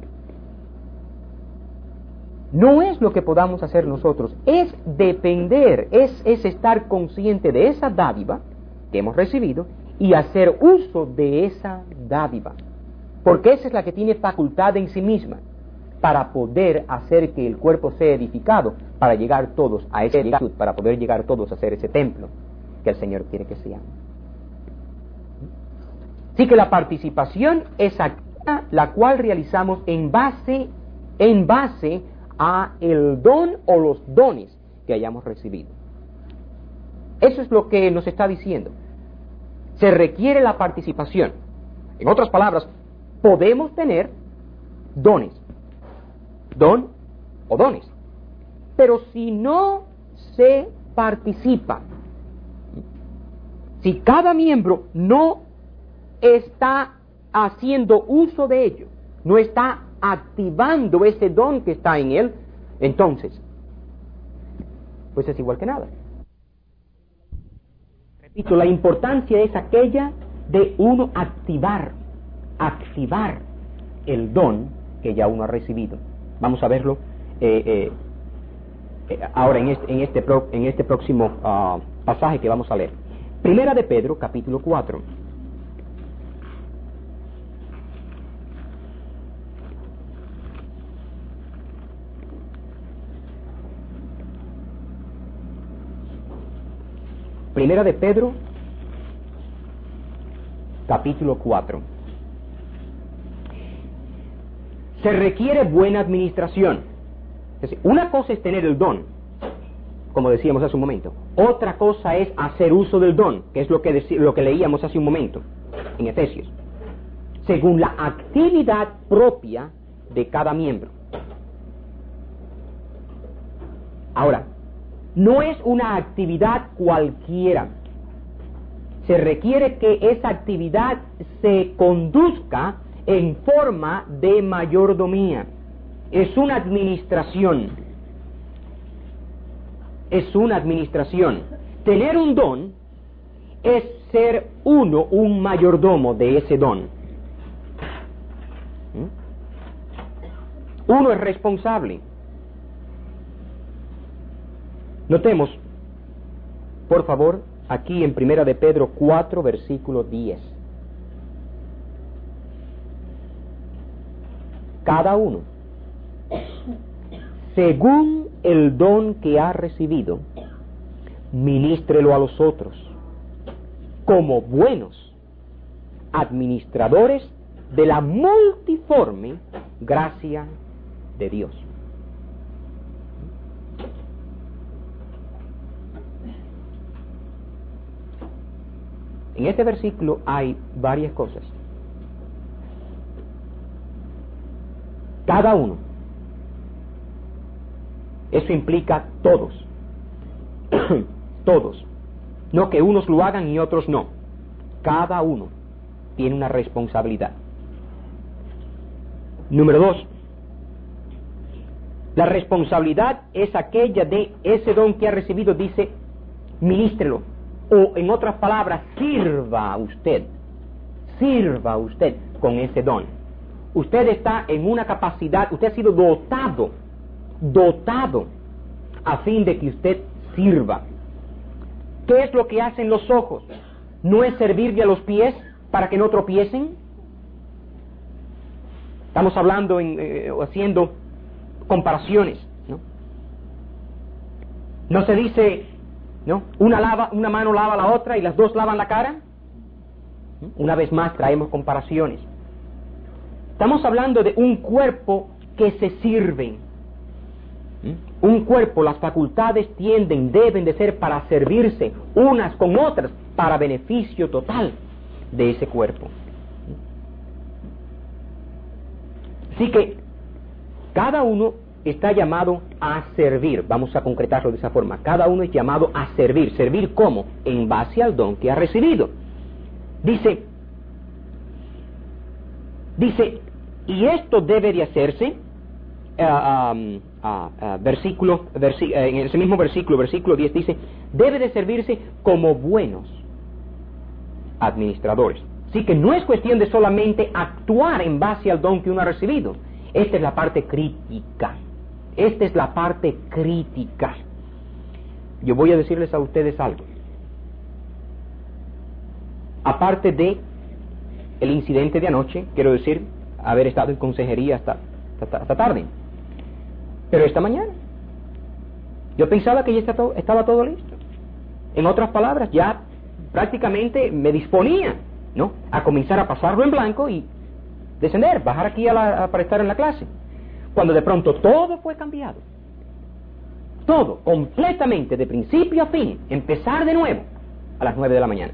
A: No es lo que podamos hacer nosotros, es depender, es, es estar consciente de esa dádiva que hemos recibido y hacer uso de esa dádiva, porque esa es la que tiene facultad en sí misma para poder hacer que el cuerpo sea edificado, para llegar todos a esa edificación, para poder llegar todos a ser ese templo que el Señor quiere que seamos. Así que la participación es aquella la cual realizamos en base, en base a el don o los dones que hayamos recibido. Eso es lo que nos está diciendo. Se requiere la participación. En otras palabras, podemos tener dones, don o dones, pero si no se participa, si cada miembro no está haciendo uso de ello, no está activando ese don que está en él, entonces, pues es igual que nada. Repito, la importancia es aquella de uno activar, activar el don que ya uno ha recibido. Vamos a verlo eh, eh, eh, ahora en este, en este, pro, en este próximo uh, pasaje que vamos a leer. Primera de Pedro, capítulo cuatro. Primera de Pedro, capítulo cuatro. Se requiere buena administración. Es decir, una cosa es tener el don, como decíamos hace un momento. Otra cosa es hacer uso del don, que es lo que, deci- lo que leíamos hace un momento en Efesios. Según la actividad propia de cada miembro. Ahora, no es una actividad cualquiera. Se requiere que esa actividad se conduzca en forma de mayordomía. Es una administración. Es una administración. Tener un don es ser uno un mayordomo de ese don. ¿Mm? Uno es responsable. Notemos, por favor, aquí en Primera de Pedro cuatro, versículo diez. Cada uno, según el don que ha recibido, ministrelo a los otros, como buenos administradores de la multiforme gracia de Dios. En este versículo hay varias cosas. Cada uno. Eso implica todos. Todos. No que unos lo hagan y otros no. Cada uno tiene una responsabilidad. Número dos. La responsabilidad es aquella de ese don que ha recibido, dice, ministrelo. O en otras palabras, sirva a usted. Sirva a usted con ese don. Usted está en una capacidad, usted ha sido dotado, dotado, a fin de que usted sirva. ¿Qué es lo que hacen los ojos? ¿No es servirle a los pies para que no tropiecen? Estamos hablando, en, eh, haciendo comparaciones, ¿no? No se dice, ¿no? Una lava, una mano lava la otra y las dos lavan la cara. Una vez más traemos comparaciones. Estamos hablando de un cuerpo que se sirve. Un cuerpo, las facultades tienden, deben de ser para servirse unas con otras para beneficio total de ese cuerpo. Así que cada uno está llamado a servir. Vamos a concretarlo de esa forma. Cada uno es llamado a servir. ¿Servir cómo? En base al don que ha recibido. Dice, dice, y esto debe de hacerse, uh, um, uh, uh, versículo, versi- uh, en ese mismo versículo, versículo diez dice, debe de servirse como buenos administradores. Así que no es cuestión de solamente actuar en base al don que uno ha recibido. Esta es la parte crítica. Esta es la parte crítica. Yo voy a decirles a ustedes algo. Aparte de el incidente de anoche, quiero decir, haber estado en consejería hasta, hasta, hasta tarde. Pero esta mañana, yo pensaba que ya está todo, estaba todo listo. En otras palabras, ya prácticamente me disponía ¿no?, a comenzar a pasarlo en blanco y descender, bajar aquí a la, a, para estar en la clase. Cuando de pronto todo fue cambiado. Todo, completamente, de principio a fin, empezar de nuevo a las nueve de la mañana.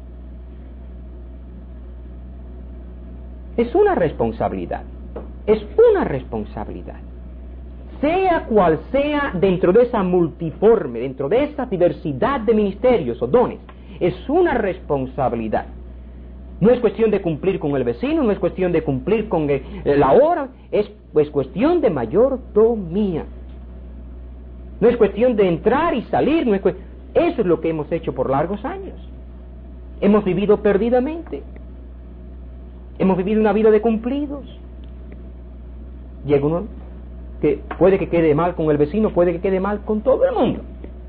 A: Es una responsabilidad, es una responsabilidad. Sea cual sea dentro de esa multiforme, dentro de esa diversidad de ministerios o dones, es una responsabilidad. No es cuestión de cumplir con el vecino, no es cuestión de cumplir con el, la hora, es, es cuestión de mayordomía. No es cuestión de entrar y salir, no es cu- eso es lo que hemos hecho por largos años. Hemos vivido perdidamente. Hemos vivido una vida de cumplidos. Llega uno que puede que quede mal con el vecino, puede que quede mal con todo el mundo.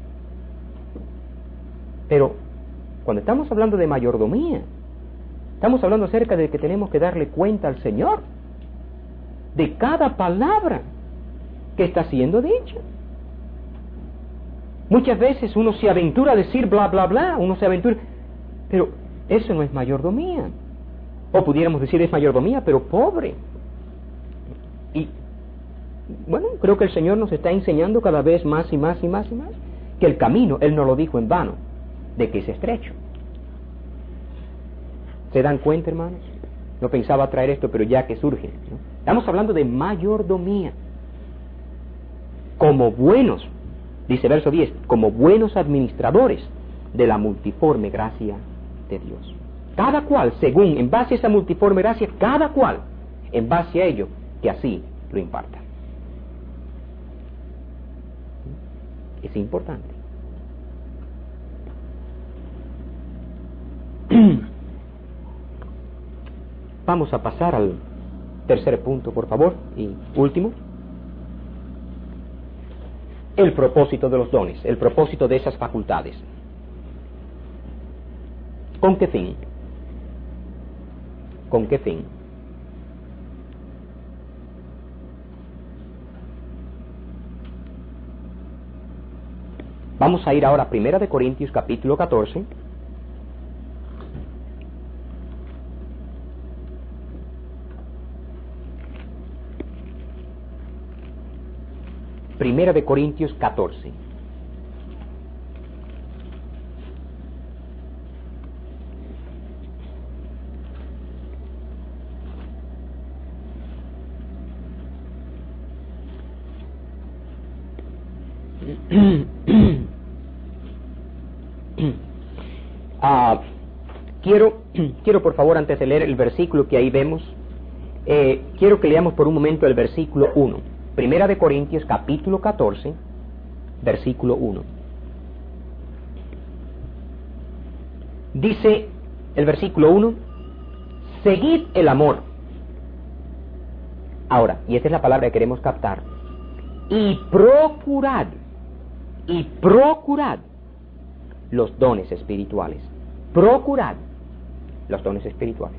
A: Pero cuando estamos hablando de mayordomía, estamos hablando acerca de que tenemos que darle cuenta al Señor de cada palabra que está siendo dicha. Muchas veces uno se aventura a decir bla, bla, bla, uno se aventura, pero eso no es mayordomía. O pudiéramos decir es mayordomía, pero pobre. Y, bueno, creo que el Señor nos está enseñando cada vez más y más y más y más que el camino, Él no lo dijo en vano, de que es estrecho. ¿Se dan cuenta, hermanos? No pensaba traer esto, pero ya que surge, ¿no? Estamos hablando de mayordomía. Como buenos, dice verso diez, como buenos administradores de la multiforme gracia de Dios. Cada cual, según, en base a esa multiforme gracia, cada cual, en base a ello, que así lo imparta. Es importante. Vamos a pasar al tercer punto, por favor, y último. El propósito de los dones, el propósito de esas facultades. ¿Con qué fin? ¿Con qué fin? Vamos a ir ahora a Primera de Corintios capítulo catorce. Primera de Corintios catorce. Ah, quiero, quiero por favor, antes de leer el versículo que ahí vemos, eh, quiero que leamos por un momento el versículo uno. Primera de Corintios capítulo catorce, versículo uno. Dice el versículo uno, seguid el amor. Ahora, y esta es la palabra que queremos captar, y procurad, y procurad los dones espirituales. Procurad los dones espirituales.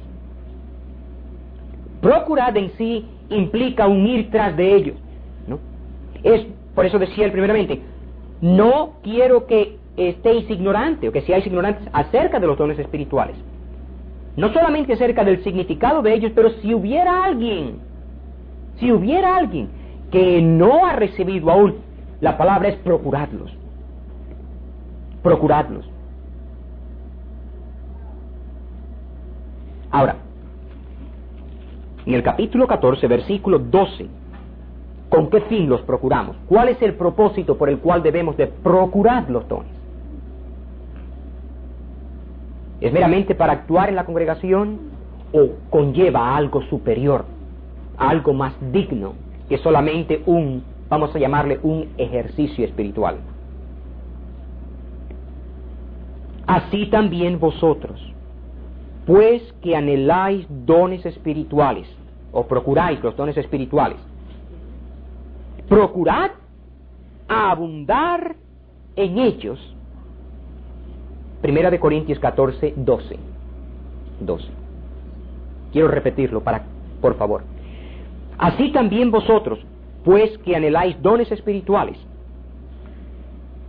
A: Procurad en sí implica un ir tras de ellos, ¿no? Es, por eso decía él primeramente, no quiero que estéis ignorantes, o que seáis ignorantes acerca de los dones espirituales. No solamente acerca del significado de ellos, pero si hubiera alguien, si hubiera alguien que no ha recibido aún, la palabra es procuradlos. Procuradlos. Ahora, en el capítulo catorce, versículo doce, ¿con qué fin los procuramos? ¿Cuál es el propósito por el cual debemos de procurar los dones? ¿Es meramente para actuar en la congregación o conlleva a algo superior, a algo más digno que solamente un, vamos a llamarle un ejercicio espiritual? Así también vosotros, pues que anheláis dones espirituales, o procuráis los dones espirituales, procurad abundar en ellos. Primera de Corintios catorce, doce. doce. Quiero repetirlo para, por favor. Así también vosotros, pues que anheláis dones espirituales,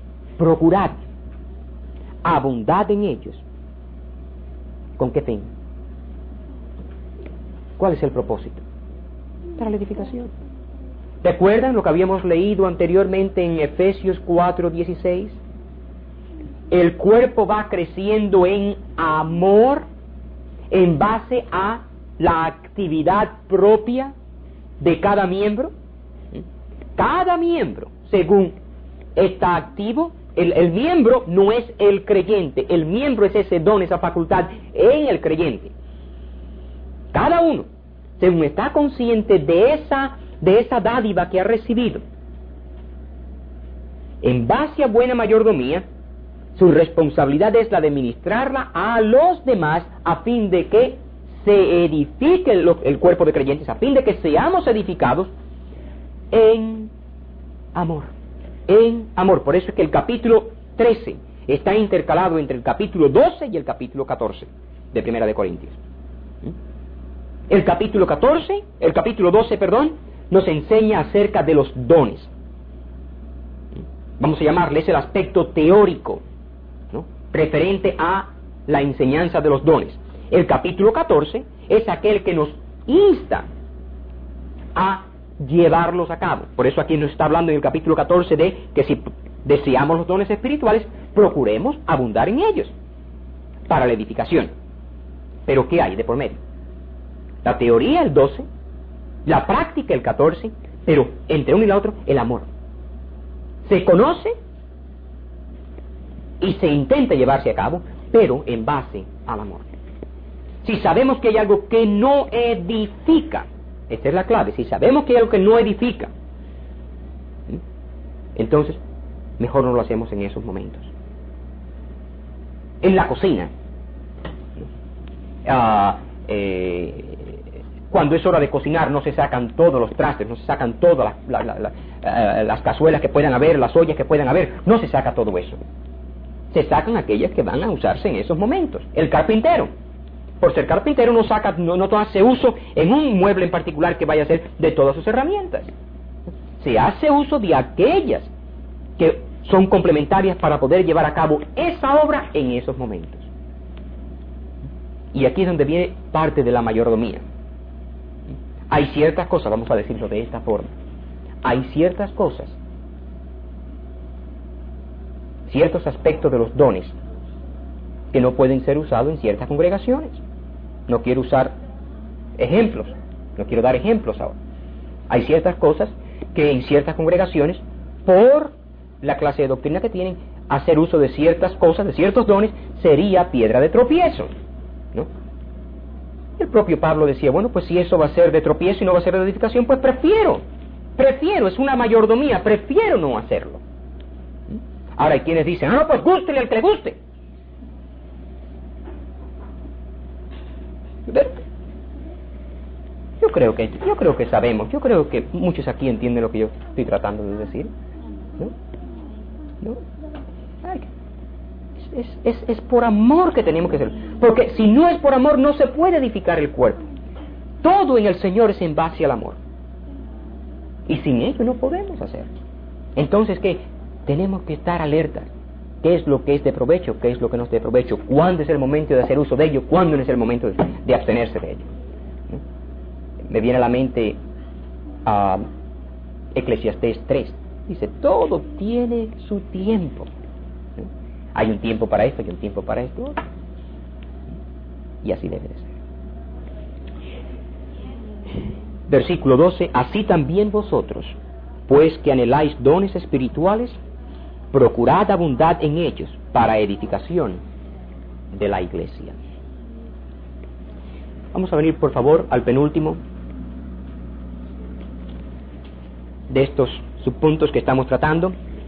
A: procurad, abundad en ellos. ¿Con qué fin? ¿Cuál es el propósito? Para la edificación. ¿Recuerdan lo que habíamos leído anteriormente en Efesios cuatro dieciséis? El cuerpo va creciendo en amor en base a la actividad propia de cada miembro. Cada miembro, según está activo, el, el miembro no es el creyente, el miembro es ese don, esa facultad en el creyente. Cada uno, según está consciente de esa, de esa dádiva que ha recibido, en base a buena mayordomía, su responsabilidad es la de ministrarla a los demás a fin de que se edifique el, el cuerpo de creyentes, a fin de que seamos edificados en amor. En amor. Por eso es que el capítulo trece está intercalado entre el capítulo doce y el capítulo catorce de Primera de Corintios. El capítulo catorce, el capítulo doce, perdón, nos enseña acerca de los dones. Vamos a llamarle, es el aspecto teórico, ¿no?, referente a la enseñanza de los dones. El capítulo catorce es aquel que nos insta a llevarlos a cabo. Por eso aquí nos está hablando en el capítulo catorce de que si deseamos los dones espirituales, procuremos abundar en ellos para la edificación. Pero ¿qué hay de por medio? La teoría, el doce, la práctica, el catorce, pero entre uno y la otro, el amor. Se conoce y se intenta llevarse a cabo, pero en base al amor. Si sabemos que hay algo que no edifica, esta es la clave, si sabemos que hay algo que no edifica, entonces mejor no lo hacemos en esos momentos. En la cocina, uh, eh, cuando es hora de cocinar, no se sacan todos los trastes, no se sacan todas las, la, la, la, uh, las cazuelas que puedan haber, las ollas que puedan haber, no se saca todo eso. Se sacan aquellas que van a usarse en esos momentos. El carpintero, por ser carpintero, no saca, no, no hace uso en un mueble en particular que vaya a ser de todas sus herramientas. Se hace uso de aquellas que son complementarias para poder llevar a cabo esa obra en esos momentos. Y aquí es donde viene parte de la mayordomía. Hay ciertas cosas, vamos a decirlo de esta forma, hay ciertas cosas, ciertos aspectos de los dones que no pueden ser usados en ciertas congregaciones. No quiero usar ejemplos, no quiero dar ejemplos ahora. Hay ciertas cosas que en ciertas congregaciones, por la clase de doctrina que tienen, hacer uso de ciertas cosas, de ciertos dones, sería piedra de tropiezo, ¿no? El propio Pablo decía, bueno, pues si eso va a ser de tropiezo y no va a ser de edificación, pues prefiero, prefiero, es una mayordomía, prefiero no hacerlo. Ahora hay quienes dicen, no, pues gústele al que le guste. Yo creo que, yo creo que sabemos, yo creo que muchos aquí entienden lo que yo estoy tratando de decir, ¿no? ¿No? Ay, es, es, es por amor que tenemos que hacerlo, porque si no es por amor no se puede edificar el cuerpo. Todo en el Señor es en base al amor, y sin ello no podemos hacerlo. Entonces, ¿qué? Tenemos que estar alertas. ¿Qué es lo que es de provecho? ¿Qué es lo que no es de provecho? ¿Cuándo es el momento de hacer uso de ello? ¿Cuándo no es el momento de, de abstenerse de ello? ¿No? Me viene a la mente uh, Eclesiastés tres. Dice, todo tiene su tiempo. ¿No? Hay un tiempo para esto y un tiempo para esto. Y así debe de ser. Versículo doce. Así también vosotros, pues que anheláis dones espirituales, procurad abundar en ellos para edificación de la iglesia. Vamos a venir por favor al penúltimo de estos subpuntos que estamos tratando.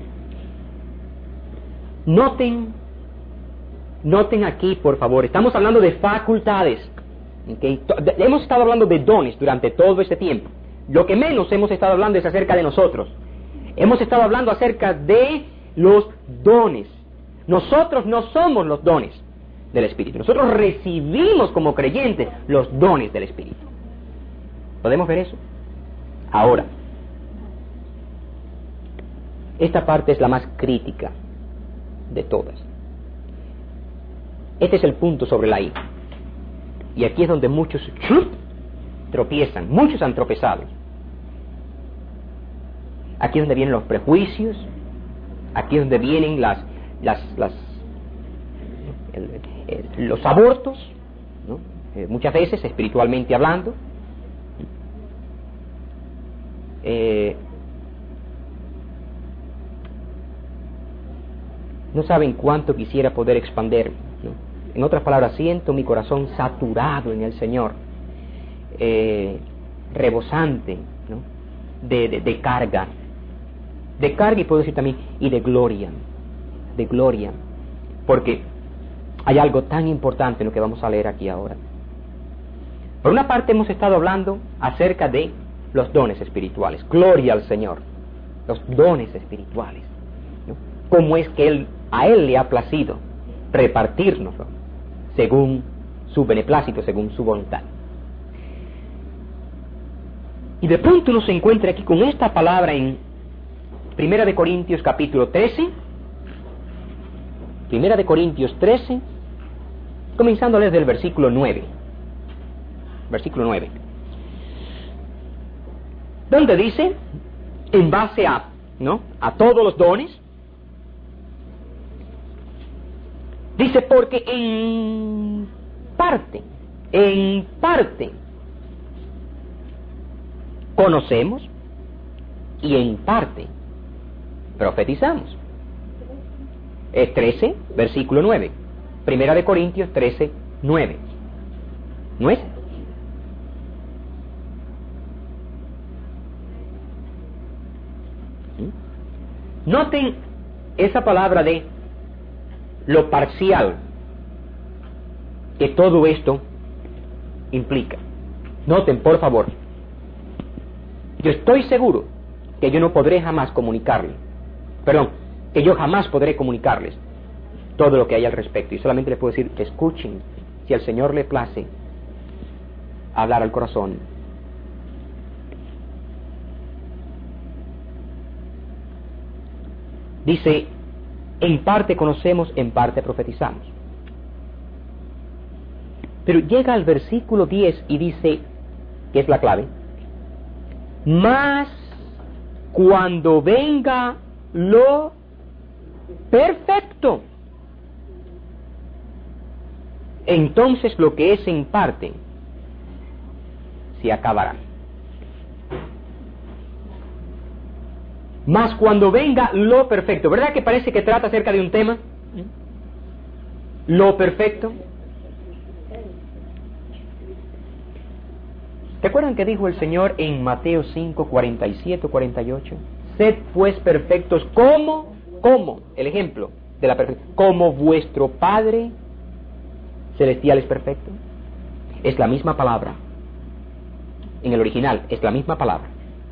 A: Noten, noten aquí por favor, estamos hablando de facultades, ¿okay? Hemos estado hablando de dones durante todo este tiempo. Lo que menos hemos estado hablando es acerca de nosotros. Hemos estado hablando acerca de los dones. Nosotros no somos los dones del Espíritu. Nosotros recibimos como creyentes los dones del Espíritu. ¿Podemos ver eso? Ahora, esta parte es la más crítica de todas. Este es el punto sobre la I. Y aquí es donde muchos tropiezan, muchos han tropezado. Aquí es donde vienen los prejuicios, aquí es donde vienen las, las, las el, el, los abortos, ¿no? Eh, muchas veces espiritualmente hablando. Eh, no saben cuánto quisiera poder expandir, ¿no? En otras palabras, siento mi corazón saturado en el Señor, eh, rebosante, ¿no? de, de, de carga, de carga y puedo decir también, y de gloria, de gloria, porque hay algo tan importante en lo que vamos a leer aquí ahora. Por una parte hemos estado hablando acerca de los dones espirituales, gloria al Señor, los dones espirituales, ¿no? Cómo es que Él, a Él le ha placido repartírnoslo según su beneplácito, según su voluntad. Y de pronto uno se encuentra aquí con esta palabra en Primera de Corintios capítulo trece, Primera de Corintios trece, comenzando a leer del versículo nueve, versículo nueve, donde dice, en base a, ¿no?, a todos los dones, dice, porque en parte, en parte, conocemos y en parte profetizamos. Es trece, versículo nueve. Primera de Corintios trece, nueve. ¿No es? ¿Mm? Noten esa palabra de lo parcial que todo esto implica. Noten, por favor. Yo estoy seguro que yo no podré jamás comunicarle, perdón, que yo jamás podré comunicarles todo lo que hay al respecto, y solamente les puedo decir que escuchen, si al Señor le place hablar al corazón. Dice, en parte conocemos, en parte profetizamos. Pero llega al versículo diez y dice, que es la clave, mas cuando venga lo perfecto, entonces lo que es en parte se acabará. Mas cuando venga lo perfecto, ¿verdad que parece que trata acerca de un tema? Lo perfecto. ¿Se acuerdan que dijo el Señor en Mateo cinco, cuarenta y siete, cuarenta y ocho? Sed pues perfectos como, como, el ejemplo de la perfección, como vuestro Padre Celestial es perfecto. Es la misma palabra. En el original es la misma palabra.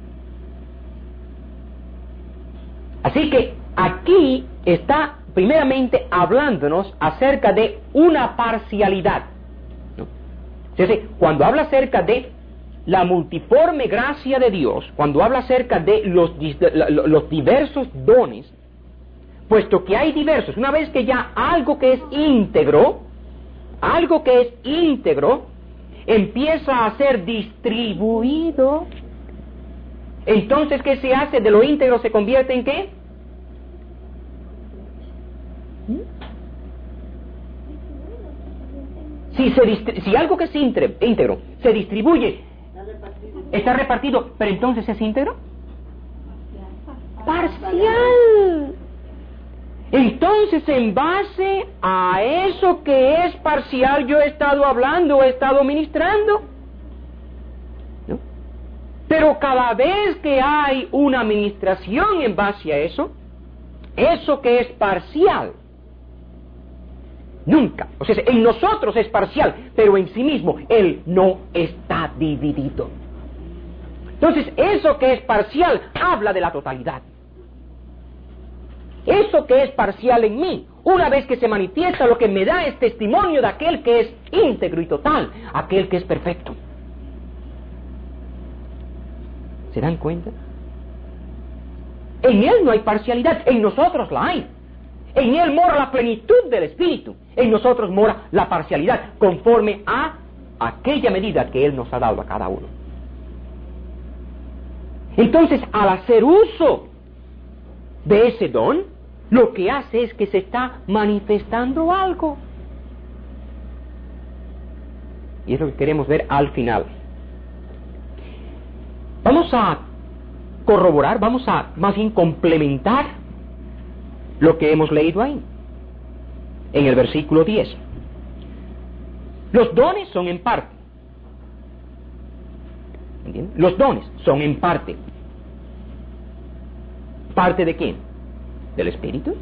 A: Así que aquí está primeramente hablándonos acerca de una parcialidad, ¿no? Entonces, cuando habla acerca de la multiforme gracia de Dios, cuando habla acerca de los, los diversos dones, puesto que hay diversos, una vez que ya algo que es íntegro, algo que es íntegro, empieza a ser distribuido, entonces, ¿qué se hace? De lo íntegro se convierte en ¿qué? Si, se distri- si algo que es íntegro se distribuye, está repartido, pero entonces es íntegro. Parcial. Entonces, en base a eso que es parcial, yo he estado hablando, he estado ministrando, ¿no? Pero cada vez que hay una ministración en base a eso, eso que es parcial, nunca, o sea, en nosotros es parcial, pero en sí mismo Él no está dividido. Entonces, eso que es parcial habla de la totalidad. Eso que es parcial en mí, una vez que se manifiesta, lo que me da es testimonio de aquel que es íntegro y total, aquel que es perfecto. ¿Se dan cuenta? En Él no hay parcialidad, en nosotros la hay. En Él mora la plenitud del Espíritu, en nosotros mora la parcialidad, conforme a aquella medida que Él nos ha dado a cada uno. Entonces, al hacer uso de ese don, lo que hace es que se está manifestando algo. Y es lo que queremos ver al final. Vamos a corroborar, vamos a más bien complementar lo que hemos leído ahí, en el versículo diez. Los dones son en parte. ¿Entienden? Los dones son en parte. ¿Parte de quién? ¿Del Espíritu?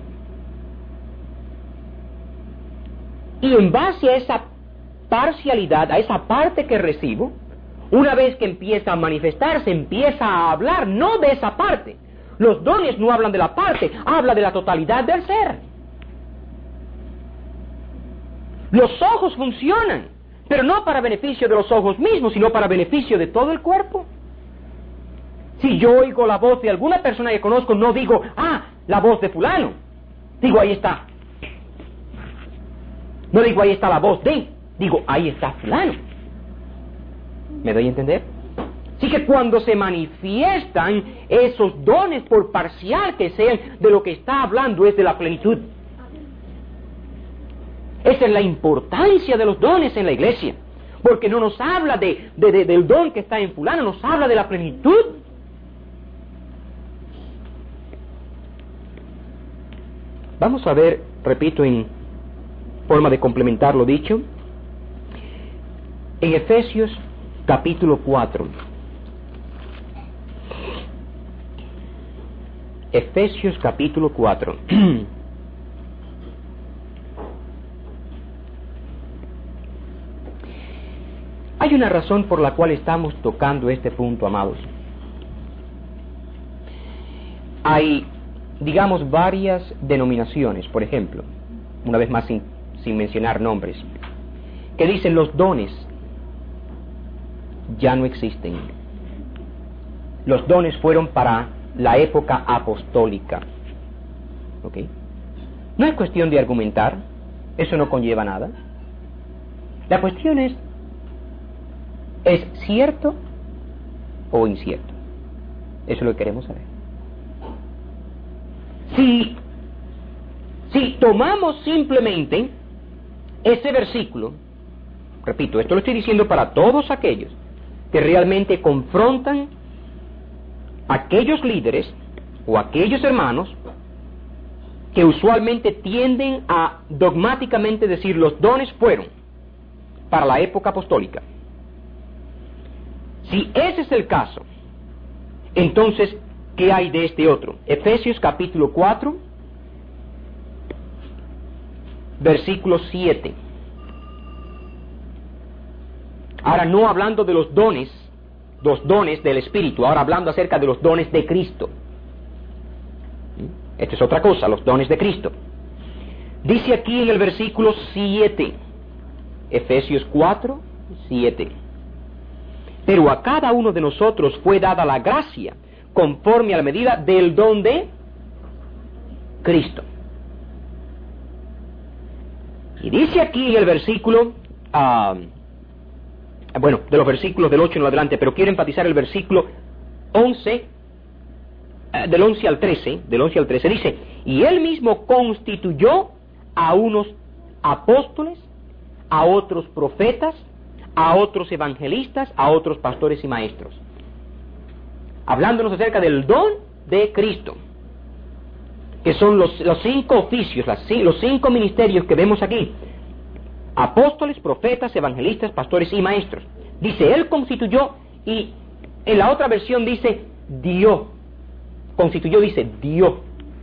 A: Y en base a esa parcialidad, a esa parte que recibo, una vez que empieza a manifestarse, empieza a hablar, no de esa parte. Los dones no hablan de la parte, habla de la totalidad del ser. Los ojos funcionan, pero no para beneficio de los ojos mismos, sino para beneficio de todo el cuerpo. Si yo oigo la voz de alguna persona que conozco, no digo, ah, la voz de fulano. Digo, ahí está. No digo, ahí está la voz de. Digo, ahí está fulano. ¿Me doy a entender? Así que cuando se manifiestan esos dones, por parcial que sean, de lo que está hablando es de la plenitud. Esa es la importancia de los dones en la iglesia. Porque no nos habla de, de, de, del don que está en fulano, nos habla de la plenitud. Vamos a ver, repito, en forma de complementar lo dicho, en Efesios capítulo cuatro. Efesios capítulo cuatro. Hay una razón por la cual estamos tocando este punto, amados. Hay, digamos, varias denominaciones, por ejemplo, una vez más sin, sin mencionar nombres, que dicen los dones ya no existen. Los dones fueron para la época apostólica. ¿Ok? No es cuestión de argumentar, eso no conlleva nada. La cuestión es, ¿es cierto o incierto? Eso es lo que queremos saber. Si, si tomamos simplemente ese versículo, repito, esto lo estoy diciendo para todos aquellos que realmente confrontan a aquellos líderes o aquellos hermanos que usualmente tienden a dogmáticamente decir los dones fueron para la época apostólica. Si ese es el caso, entonces, ¿qué hay de este otro? Efesios capítulo cuatro, versículo siete. Ahora no hablando de los dones, los dones del Espíritu, ahora hablando acerca de los dones de Cristo. Esta es otra cosa, los dones de Cristo. Dice aquí en el versículo siete, Efesios cuatro, siete. Pero a cada uno de nosotros fue dada la gracia conforme a la medida del don de Cristo. Y dice aquí en el versículo, uh, bueno, de los versículos del ocho en adelante, pero quiero enfatizar el versículo once, uh, del once al trece, del once al trece, dice, y él mismo constituyó a unos apóstoles, a otros profetas, a otros evangelistas, a otros pastores y maestros. Hablándonos acerca del don de Cristo, que son los, los cinco oficios, las, los cinco ministerios que vemos aquí: apóstoles, profetas, evangelistas, pastores y maestros. Dice, él constituyó, y en la otra versión dice, dio. Constituyó, dice, dio.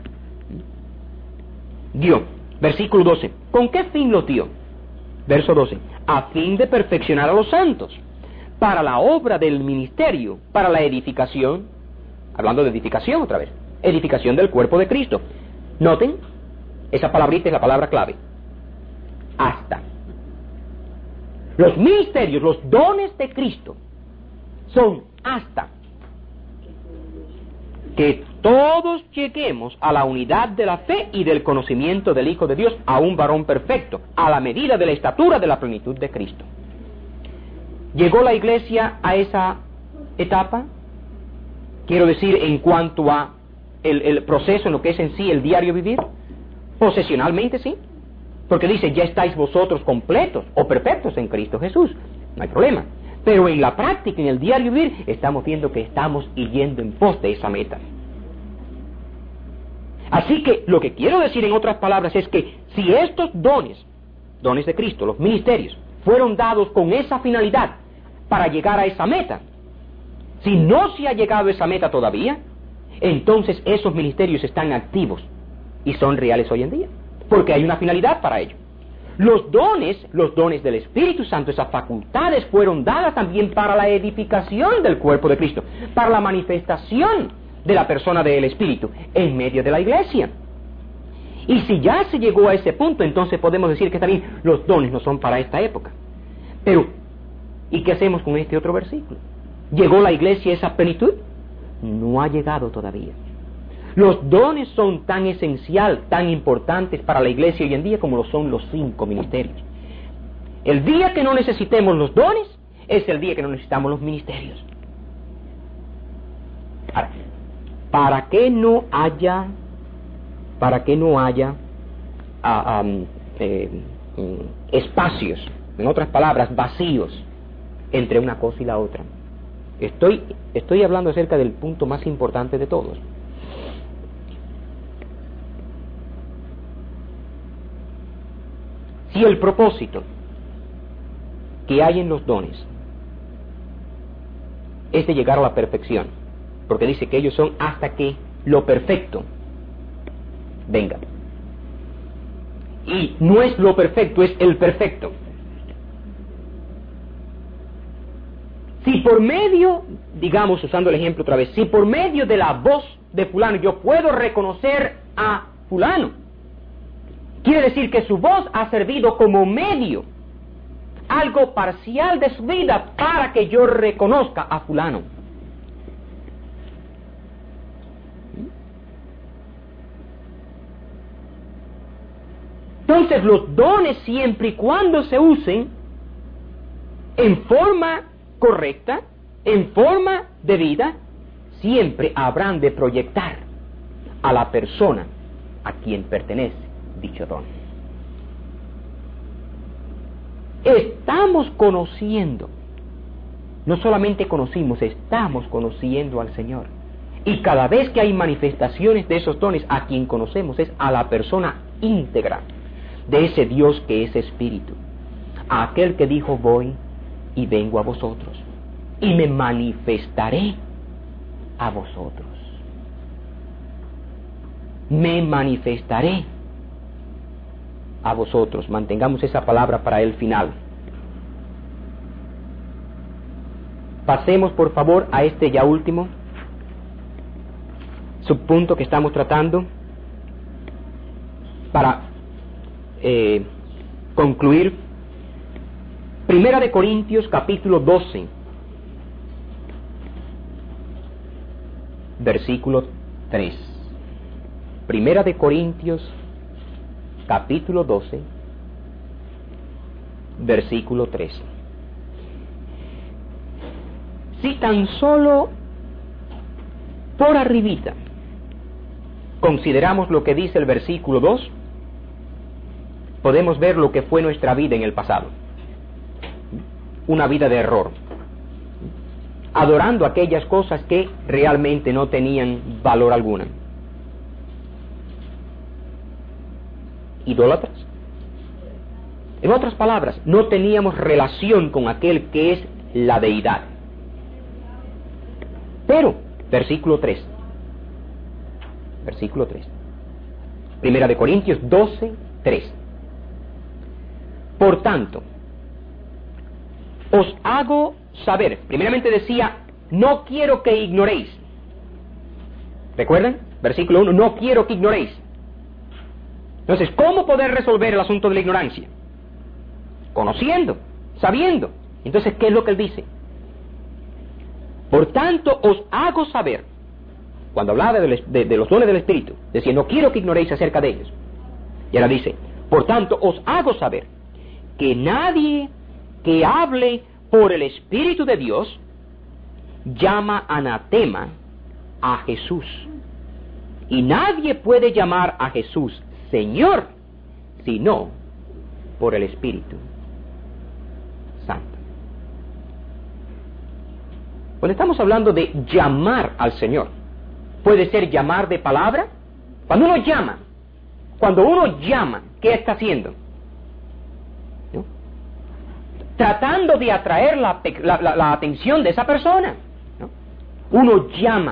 A: Dio. Versículo doce. ¿Con qué fin los dio? Verso doce. A fin de perfeccionar a los santos, para la obra del ministerio, para la edificación, hablando de edificación otra vez, edificación del cuerpo de Cristo. Noten, esa palabrita es la palabra clave. Hasta. Los ministerios, los dones de Cristo, son hasta que todos lleguemos a la unidad de la fe y del conocimiento del Hijo de Dios, a un varón perfecto, a la medida de la estatura de la plenitud de Cristo. ¿Llegó la iglesia a esa etapa? Quiero decir, en cuanto a el, el proceso, en lo que es en sí el diario vivir. Posesionalmente sí, porque dice, ya estáis vosotros completos o perfectos en Cristo Jesús, no hay problema. Pero en la práctica, en el diario vivir, estamos viendo que estamos yendo en pos de esa meta. Así que lo que quiero decir en otras palabras es que si estos dones, dones de Cristo, los ministerios, fueron dados con esa finalidad para llegar a esa meta, si no se ha llegado a esa meta todavía, entonces esos ministerios están activos y son reales hoy en día, porque hay una finalidad para ello. Los dones, los dones del Espíritu Santo, esas facultades fueron dadas también para la edificación del cuerpo de Cristo, para la manifestación de la persona del Espíritu en medio de la iglesia. Y si ya se llegó a ese punto, entonces podemos decir que también los dones no son para esta época. Pero, ¿y qué hacemos con este otro versículo? ¿Llegó la iglesia a esa plenitud? No ha llegado todavía. Los dones son tan esencial, tan importantes para la iglesia hoy en día como lo son los cinco ministerios. El día que no necesitemos los dones es el día que no necesitamos los ministerios. Ahora, para que no haya, para que no haya uh, um, eh, um, espacios, en otras palabras, vacíos entre una cosa y la otra. Estoy, estoy hablando acerca del punto más importante de todos. Si el propósito que hay en los dones es de llegar a la perfección, porque dice que ellos son hasta que lo perfecto venga. Y no es lo perfecto, es el perfecto. Si por medio, digamos, usando el ejemplo otra vez, si por medio de la voz de fulano yo puedo reconocer a fulano, quiere decir que su voz ha servido como medio, algo parcial de su vida para que yo reconozca a fulano. Entonces los dones, siempre y cuando se usen en forma correcta, en forma debida, siempre habrán de proyectar a la persona a quien pertenece dicho don. Estamos conociendo, no solamente conocimos, estamos conociendo al Señor. Y cada vez que hay manifestaciones de esos dones, a quien conocemos es a la persona íntegra de ese Dios que es Espíritu, a aquel que dijo, voy y vengo a vosotros, y me manifestaré a vosotros. Me manifestaré a vosotros. Mantengamos esa palabra para el final. Pasemos por favor a este ya último subpunto que estamos tratando para eh, concluir. Primera de Corintios capítulo doce, versículo tres. Primera de Corintios capítulo doce, versículo tres. Si tan solo por arribita consideramos lo que dice el versículo dos, podemos ver lo que fue nuestra vida en el pasado. Una vida de error, adorando aquellas cosas que realmente no tenían valor alguna. Idólatras. En otras palabras, no teníamos relación con aquel que es la deidad. Pero, versículo tres. Versículo tres. Primera de Corintios doce, tres. Por tanto, os hago saber, primeramente decía, no quiero que ignoréis. ¿Recuerdan? Versículo uno, no quiero que ignoréis. Entonces, ¿cómo poder resolver el asunto de la ignorancia? Conociendo, sabiendo. Entonces, ¿qué es lo que él dice? Por tanto, os hago saber, cuando hablaba de, de, de los dones del Espíritu, decía, no quiero que ignoréis acerca de ellos. Y ahora dice, por tanto, os hago saber que nadie que hable por el Espíritu de Dios, llama anatema a Jesús. Y nadie puede llamar a Jesús Señor, sino por el Espíritu Santo. Cuando estamos hablando de llamar al Señor, puede ser llamar de palabra. Cuando uno llama, cuando uno llama, ¿qué está haciendo? ¿No? Tratando de atraer la, la, la, la atención de esa persona, ¿no? Uno llama.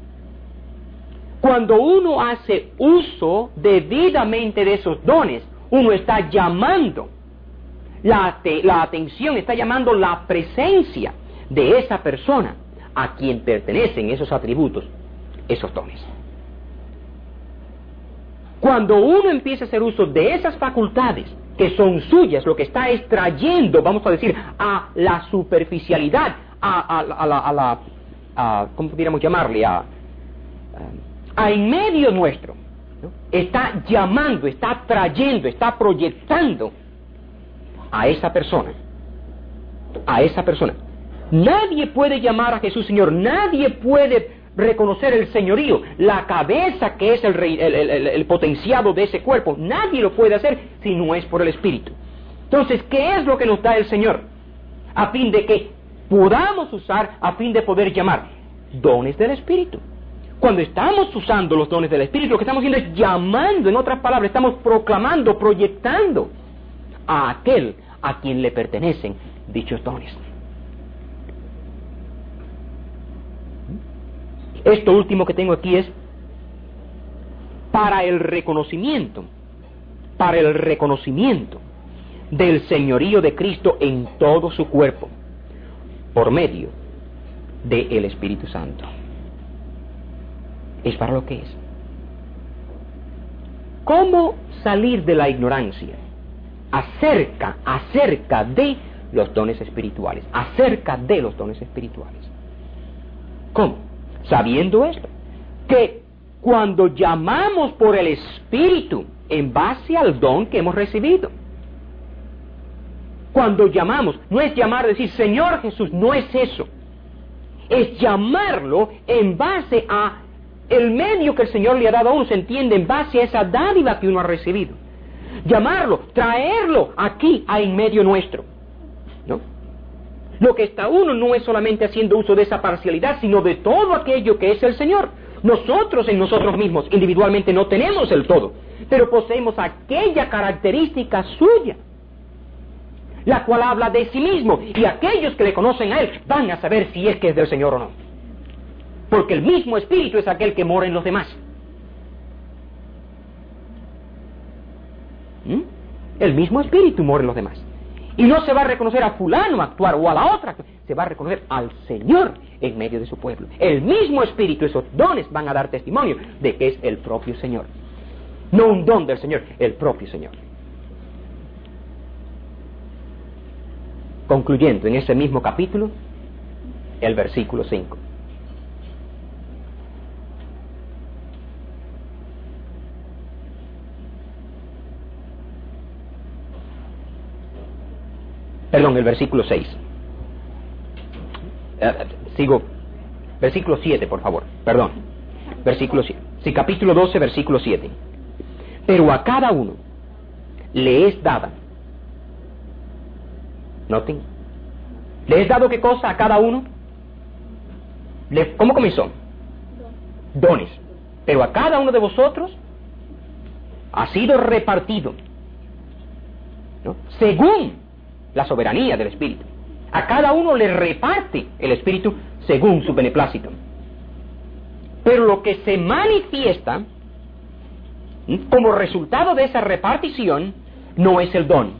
A: Cuando uno hace uso debidamente de esos dones, uno está llamando la, la atención, está llamando la presencia de esa persona a quien pertenecen esos atributos, esos dones. Cuando uno empieza a hacer uso de esas facultades que son suyas, lo que está extrayendo, vamos a decir, a la superficialidad, a, a, a la, a la a, ¿cómo pudiéramos llamarle? A, a, a en medio nuestro, ¿no? Está llamando, está trayendo, está proyectando a esa persona, a esa persona. Nadie puede llamar a Jesús Señor, nadie puede reconocer el señorío, la cabeza que es el, rey, el, el, el, el potenciado de ese cuerpo. Nadie lo puede hacer si no es por el Espíritu. Entonces, ¿qué es lo que nos da el Señor? A fin de que podamos usar, a fin de poder llamar dones del Espíritu. Cuando estamos usando los dones del Espíritu, lo que estamos haciendo es llamando, en otras palabras, estamos proclamando, proyectando a aquel a quien le pertenecen dichos dones. Esto último que tengo aquí es para el reconocimiento, para el reconocimiento del señorío de Cristo en todo su cuerpo, por medio del Espíritu Santo. Es para lo que es. ¿Cómo salir de la ignorancia acerca, acerca de los dones espirituales, acerca de los dones espirituales? ¿Cómo? Sabiendo esto, que cuando llamamos por el Espíritu en base al don que hemos recibido, cuando llamamos, no es llamar a decir Señor Jesús, no es eso, es llamarlo en base a el medio que el Señor le ha dado a uno, se entiende, en base a esa dádiva que uno ha recibido. Llamarlo, traerlo aquí a en medio nuestro, ¿no? Lo que está uno no es solamente haciendo uso de esa parcialidad, sino de todo aquello que es el Señor. Nosotros en nosotros mismos, individualmente, no tenemos el todo, pero poseemos aquella característica suya, la cual habla de sí mismo, y aquellos que le conocen a Él van a saber si es que es del Señor o no. Porque el mismo Espíritu es aquel que mora en los demás. ¿Mm? El mismo Espíritu mora en los demás. Y no se va a reconocer a fulano actuar o a la otra, se va a reconocer al Señor en medio de su pueblo. El mismo Espíritu, esos dones van a dar testimonio de que es el propio Señor. No un don del Señor, el propio Señor. Concluyendo en ese mismo capítulo, el versículo cinco. Perdón, el versículo seis. Eh, sigo. Versículo siete, por favor. Perdón. Versículo siete. Sí, capítulo doce, versículo siete. Pero a cada uno le es dada. Noten. ¿Le es dado qué cosa a cada uno? Le, ¿Cómo comenzó? Dones. Pero a cada uno de vosotros ha sido repartido, ¿no? Según la soberanía del Espíritu. A cada uno le reparte el Espíritu según su beneplácito. Pero lo que se manifiesta como resultado de esa repartición no es el don,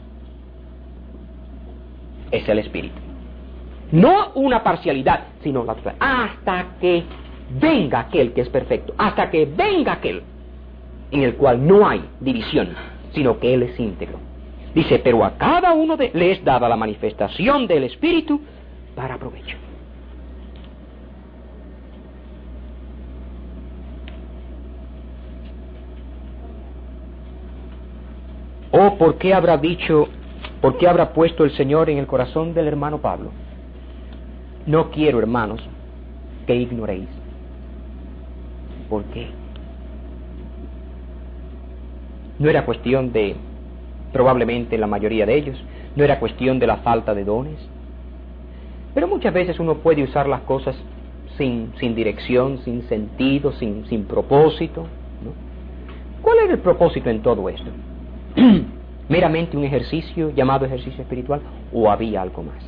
A: es el Espíritu. No una parcialidad, sino la totalidad. Hasta que venga aquel que es perfecto, hasta que venga aquel en el cual no hay división, sino que Él es íntegro. Dice, pero a cada uno de, le es dada la manifestación del Espíritu para provecho. Oh, ¿por qué habrá dicho ¿Por qué habrá puesto el Señor en el corazón del hermano Pablo? No quiero, hermanos, que ignoréis. ¿Por qué? No era cuestión de, probablemente la mayoría de ellos, no era cuestión de la falta de dones. Pero muchas veces uno puede usar las cosas sin, sin dirección, sin sentido, sin, sin propósito, ¿no? ¿Cuál era el propósito en todo esto? ¿Meramente un ejercicio llamado ejercicio espiritual o había algo más?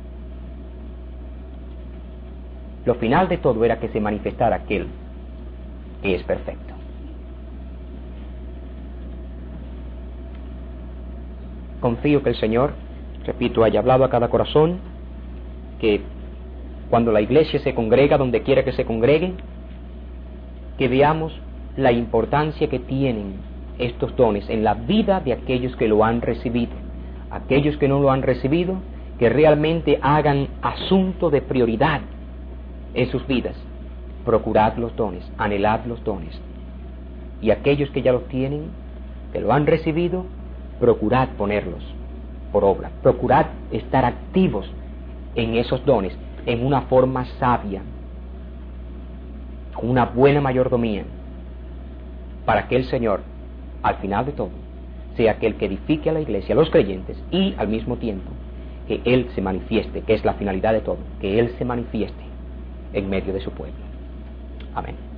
A: Lo final de todo era que se manifestara aquel que es perfecto. Confío que el Señor, repito, haya hablado a cada corazón, que cuando la iglesia se congrega, donde quiera que se congregue, que veamos la importancia que tienen estos dones en la vida de aquellos que lo han recibido. Aquellos que no lo han recibido, que realmente hagan asunto de prioridad en sus vidas. Procurad los dones, anhelad los dones. Y aquellos que ya los tienen, que lo han recibido, procurad ponerlos por obra. Procurad estar activos en esos dones, en una forma sabia, con una buena mayordomía, para que el Señor, al final de todo, sea aquel que edifique a la iglesia, a los creyentes, y al mismo tiempo que Él se manifieste, que es la finalidad de todo, que Él se manifieste en medio de su pueblo. Amén.